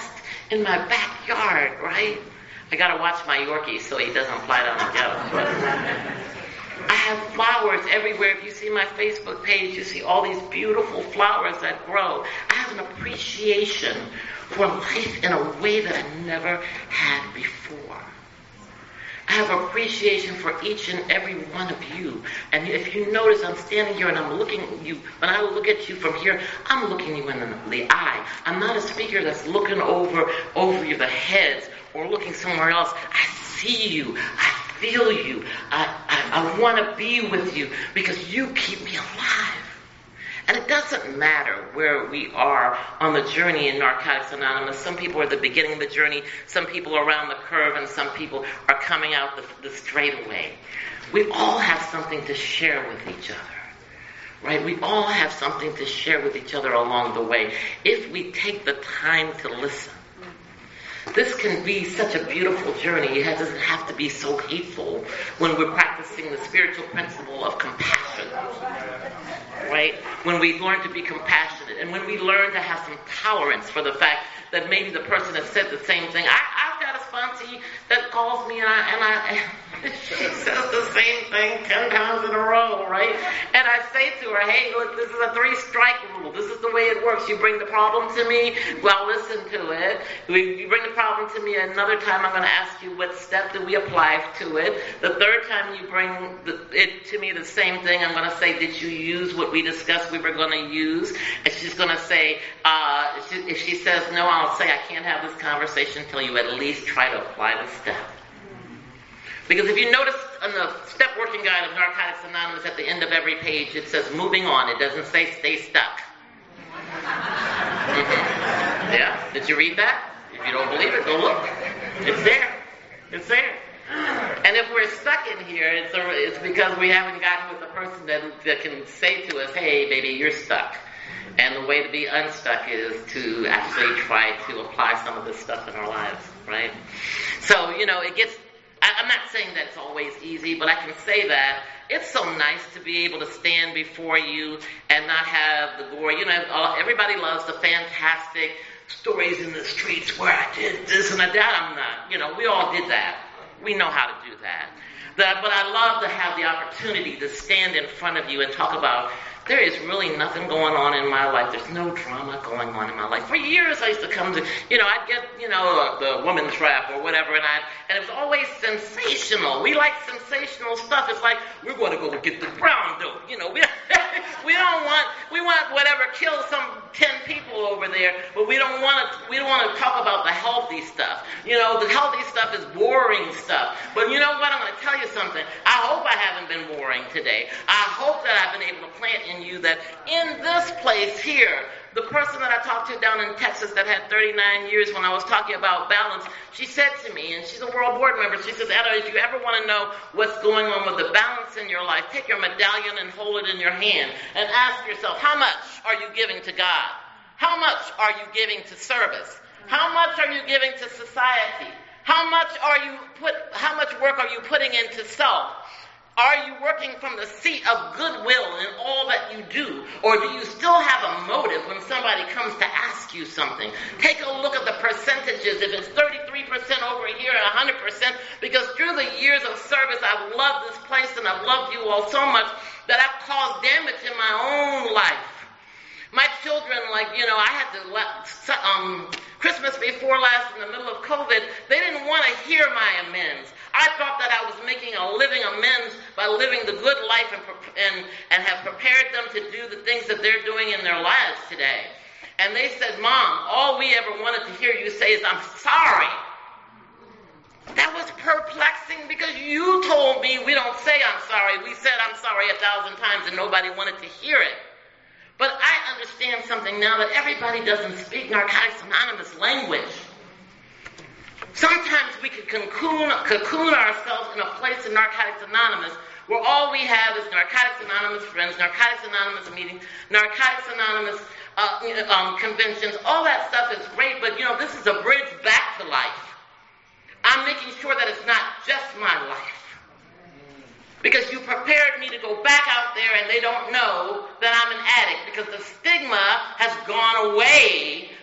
in my backyard, right? I gotta watch my Yorkie so he doesn't fly down the couch. But I have flowers everywhere. If you see my Facebook page, you see all these beautiful flowers that grow. I have an appreciation for life in a way that I never had before. I have appreciation for each and every one of you. And if you notice, I'm standing here and I'm looking at you. When I look at you from here, I'm looking you in the eye. I'm not a speaker that's looking over over the heads or looking somewhere else. I see you. I feel you. I, I, I want to be with you because you keep me alive. And it doesn't matter where we are on the journey in Narcotics Anonymous. Some people are at the beginning of the journey, some people are around the curve, and some people are coming out the, the straightaway. We all have something to share with each other, right? We all have something to share with each other along the way if we take the time to listen. This can be such a beautiful journey. It doesn't have to be so hateful when we're practicing the spiritual principle of compassion. Right? When we learn to be compassionate and when we learn to have some tolerance for the fact that maybe the person has said the same thing. I, I've got a sponsee that calls me and I, and I she says the same thing ten times in a row, right? And I say to her, hey, look, this is a three-strike rule. This is the way it works. You bring the problem to me, well, listen to it. You bring the problem to me another time, I'm going to ask you what step do we apply to it. The third time you bring the, it to me the same thing, I'm going to say, did you use what we discussed we were going to use? And she's going to say, uh, if, she, if she says no, I'll say I can't have this conversation until you at least try to apply the step. Because if you notice on the step working guide of Narcotics Anonymous at the end of every page, it says moving on. It doesn't say stay stuck. Mm-hmm. Yeah? Did you read that? If you don't believe it, go look. It's there. It's there. And if we're stuck in here, it's, a, it's because we haven't gotten with the person that, that can say to us, hey, baby, you're stuck. And the way to be unstuck is to actually try to apply some of this stuff in our lives, right? So, you know, it gets... I'm not saying that it's always easy, but I can say that it's so nice to be able to stand before you and not have the glory. You know, everybody loves the fantastic stories in the streets where I did this and I did that. I'm not, you know, we all did that. We know how to do that. That. But I love to have the opportunity to stand in front of you and talk about there is really nothing going on in my life. There's no drama going on in my life. For years, I used to come to, you know, I'd get, you know, the woman trap or whatever, and I, and it was always sensational. We like sensational stuff. It's like, we're going to go get the brown dope. You know, we, we don't want, we want whatever kills some ten people over there, but we don't want to, we don't want to talk about the healthy stuff. You know, the healthy stuff is boring stuff. But you know what? I'm going to tell you something. I hope I haven't been boring today. I hope that I've been able to plant in you that in this place here, the person that I talked to down in Texas that had thirty-nine years when I was talking about balance, she said to me, and she's a world board member, she says, Etta, if you ever want to know what's going on with the balance in your life, take your medallion and hold it in your hand and ask yourself, how much are you giving to God? How much are you giving to service? How much are you giving to society? How much are you put, how much work are you putting into self? Are you working from the seat of goodwill in all that you do? Or do you still have a motive when somebody comes to ask you something? Take a look at the percentages. If it's thirty-three percent over here and one hundred percent, because through the years of service, I've loved this place and I've loved you all so much that I've caused damage in my own life. My children, like, you know, I had to let, um, Christmas before last in the middle of COVID, they didn't want to hear my amends. I thought that I was making a living amends by living the good life and, and, and have prepared them to do the things that they're doing in their lives today. And they said, Mom, all we ever wanted to hear you say is, I'm sorry. That was perplexing because you told me we don't say I'm sorry. We said I'm sorry a thousand times and nobody wanted to hear it. But I understand something now that everybody doesn't speak Narcotics Anonymous language. Sometimes we can cocoon, cocoon ourselves in a place in Narcotics Anonymous where all we have is Narcotics Anonymous friends, Narcotics Anonymous meetings, Narcotics Anonymous uh, um, conventions. All that stuff is great, but you know, this is a bridge back to life. I'm making sure that it's not just my life. Because you prepared me to go back out there and they don't know that I'm an addict because the stigma has gone away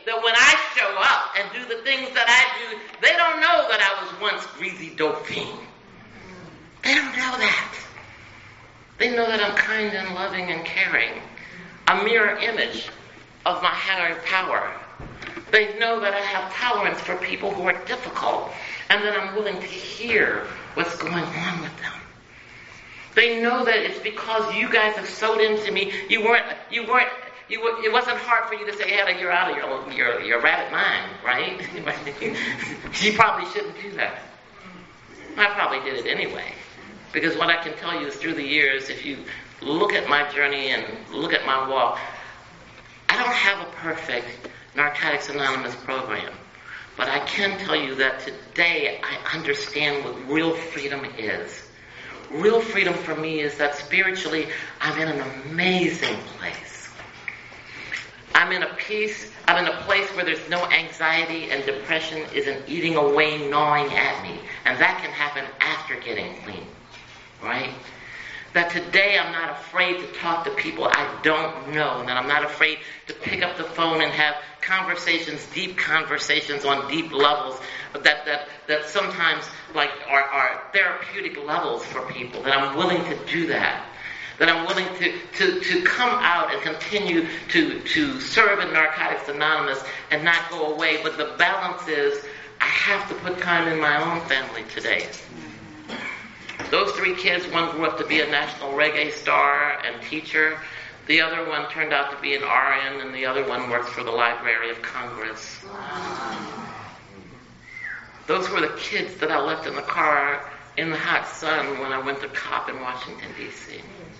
that when I show up and do the things that I do, they don't know that I was once greasy dope fiend. They don't know that. They know that I'm kind and loving and caring, a mirror image of my higher power. They know that I have tolerance for people who are difficult and that I'm willing to hear what's going on with them. They know that it's because you guys have sewed into me. You weren't, you weren't, you were, it wasn't hard for you to say, Hedda, you're out of your, your, your rabbit mind, right? You probably shouldn't do that. I probably did it anyway. Because what I can tell you is through the years, if you look at my journey and look at my walk, I don't have a perfect Narcotics Anonymous program. But I can tell you that today I understand what real freedom is. Real freedom for me is that spiritually I'm in an amazing place. I'm in a peace, I'm in a place where there's no anxiety and depression isn't eating away, gnawing at me. And that can happen after getting clean. Right? That today I'm not afraid to talk to people I don't know, and that I'm not afraid to pick up the phone and have conversations, deep conversations on deep levels that that that sometimes like are, are therapeutic levels for people. That I'm willing to do that. That I'm willing to, to, to come out and continue to, to serve in Narcotics Anonymous and not go away. But the balance is I have to put time in my own family today. Those three kids, one grew up to be a national reggae star and teacher. The other one turned out to be an R N, and the other one works for the Library of Congress. Those were the kids that I left in the car in the hot sun when I went to COP in Washington, D C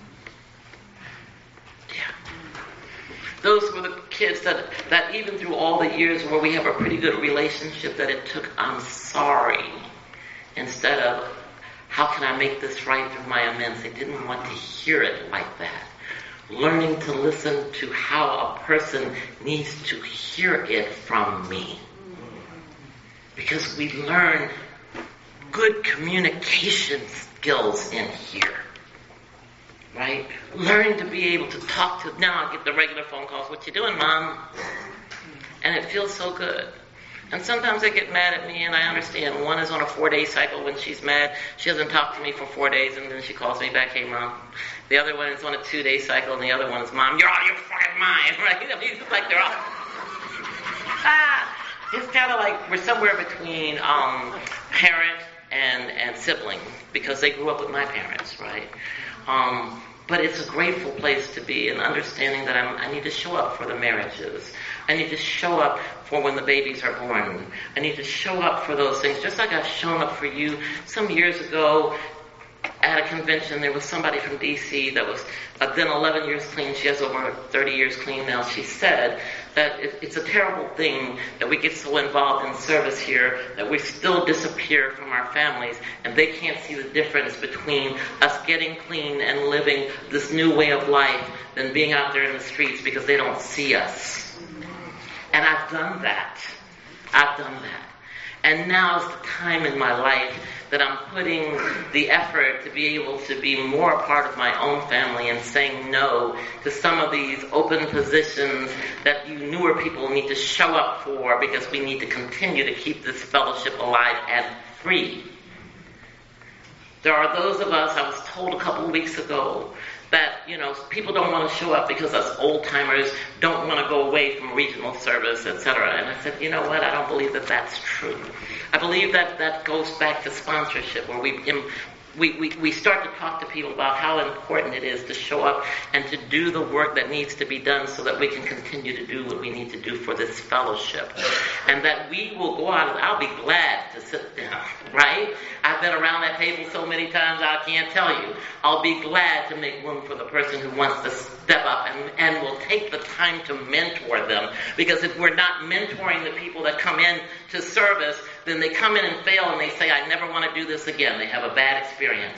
Yeah. Those were the kids that, that even through all the years where we have a pretty good relationship, that it took, I'm sorry, instead of, how can I make this right through my amends? They didn't want to hear it like that. Learning to listen to how a person needs to hear it from me. Because we learn good communication skills in here. Right? Learning to be able to talk to, now I get the regular phone calls, what you doing, Mom? And it feels so good. And sometimes they get mad at me, and I understand. One is on a four-day cycle. When she's mad, she doesn't talk to me for four days, and then she calls me back, hey, Mom. The other one is on a two-day cycle, and the other one is, Mom, you're out of your fucking mind, right? I mean, it's like they're all... ah! It's kind of like we're somewhere between um, parent and, and sibling, because they grew up with my parents, right? Um, but it's a grateful place to be, and understanding that I'm, I need to show up for the marriages. I need to show up for when the babies are born. I need to show up for those things, just like I've shown up for you. Some years ago, at a convention, there was somebody from D C that was uh, then eleven years clean. She has over thirty years clean now. She said that it, it's a terrible thing that we get so involved in service here that we still disappear from our families, and they can't see the difference between us getting clean and living this new way of life than being out there in the streets, because they don't see us. And I've done that. I've done that. And now is the time in my life that I'm putting the effort to be able to be more a part of my own family and saying no to some of these open positions that you newer people need to show up for, because we need to continue to keep this fellowship alive and free. There are those of us, I was told a couple of weeks ago, that, you know, people don't want to show up because us old-timers don't want to go away from regional service, et cetera. And I said, you know what, I don't believe that that's true. I believe that that goes back to sponsorship, where we, we, we, we start to talk to people about how important it is to show up and to do the work that needs to be done so that we can continue to do what we need to do for this fellowship. And that we will go out, and I'll be glad to sit down, right? I've been around that table so many times I can't tell you. I'll be glad to make room for the person who wants to step up and, and will take the time to mentor them. Because if we're not mentoring the people that come in to service, then they come in and fail and they say, I never want to do this again. They have a bad experience.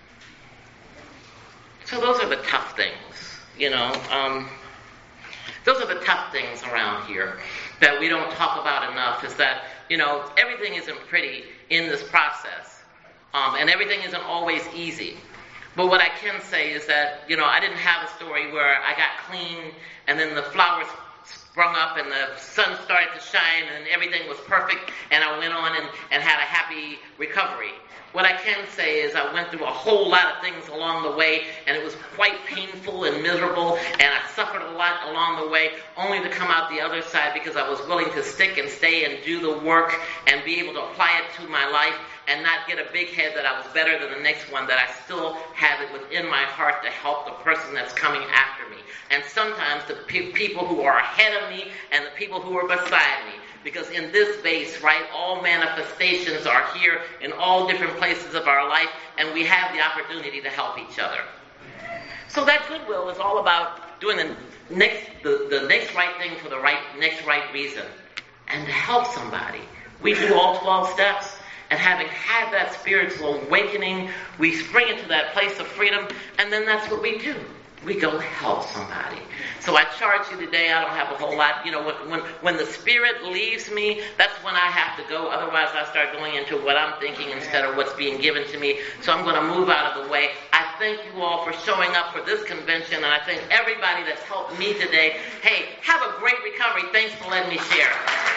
So those are the tough things, you know. Um, those are the tough things around here that we don't talk about enough, is that, you know, everything isn't pretty in this process. Um, and everything isn't always easy. But what I can say is that, you know, I didn't have a story where I got clean and then the flowers sprung up and the sun started to shine and everything was perfect, and I went on and, and had a happy recovery. What I can say is I went through a whole lot of things along the way, and it was quite painful and miserable, and I suffered a lot along the way, only to come out the other side because I was willing to stick and stay and do the work and be able to apply it to my life and not get a big head that I was better than the next one, that I still have it within my heart to help the person that's coming after me. And sometimes the pe- people who are ahead of me and the people who are beside me. Because in this base, right, all manifestations are here in all different places of our life, and we have the opportunity to help each other. So that goodwill is all about doing the next, the, the next right thing for the right next right reason, and to help somebody. We do all twelve steps, and having had that spiritual awakening, we spring into that place of freedom, and then that's what we do. We go help somebody. So I charge you today, I don't have a whole lot. You know, when, when when the Spirit leaves me, that's when I have to go. Otherwise, I start going into what I'm thinking instead of what's being given to me. So I'm going to move out of the way. I thank you all for showing up for this convention, and I thank everybody that's helped me today. Hey, have a great recovery. Thanks for letting me share.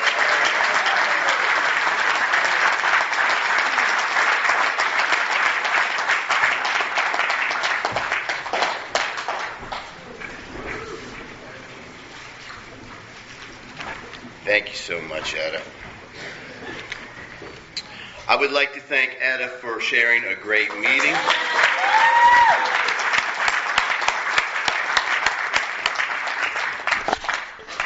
Thank you so much, Etta. I would like to thank Etta for sharing a great meeting.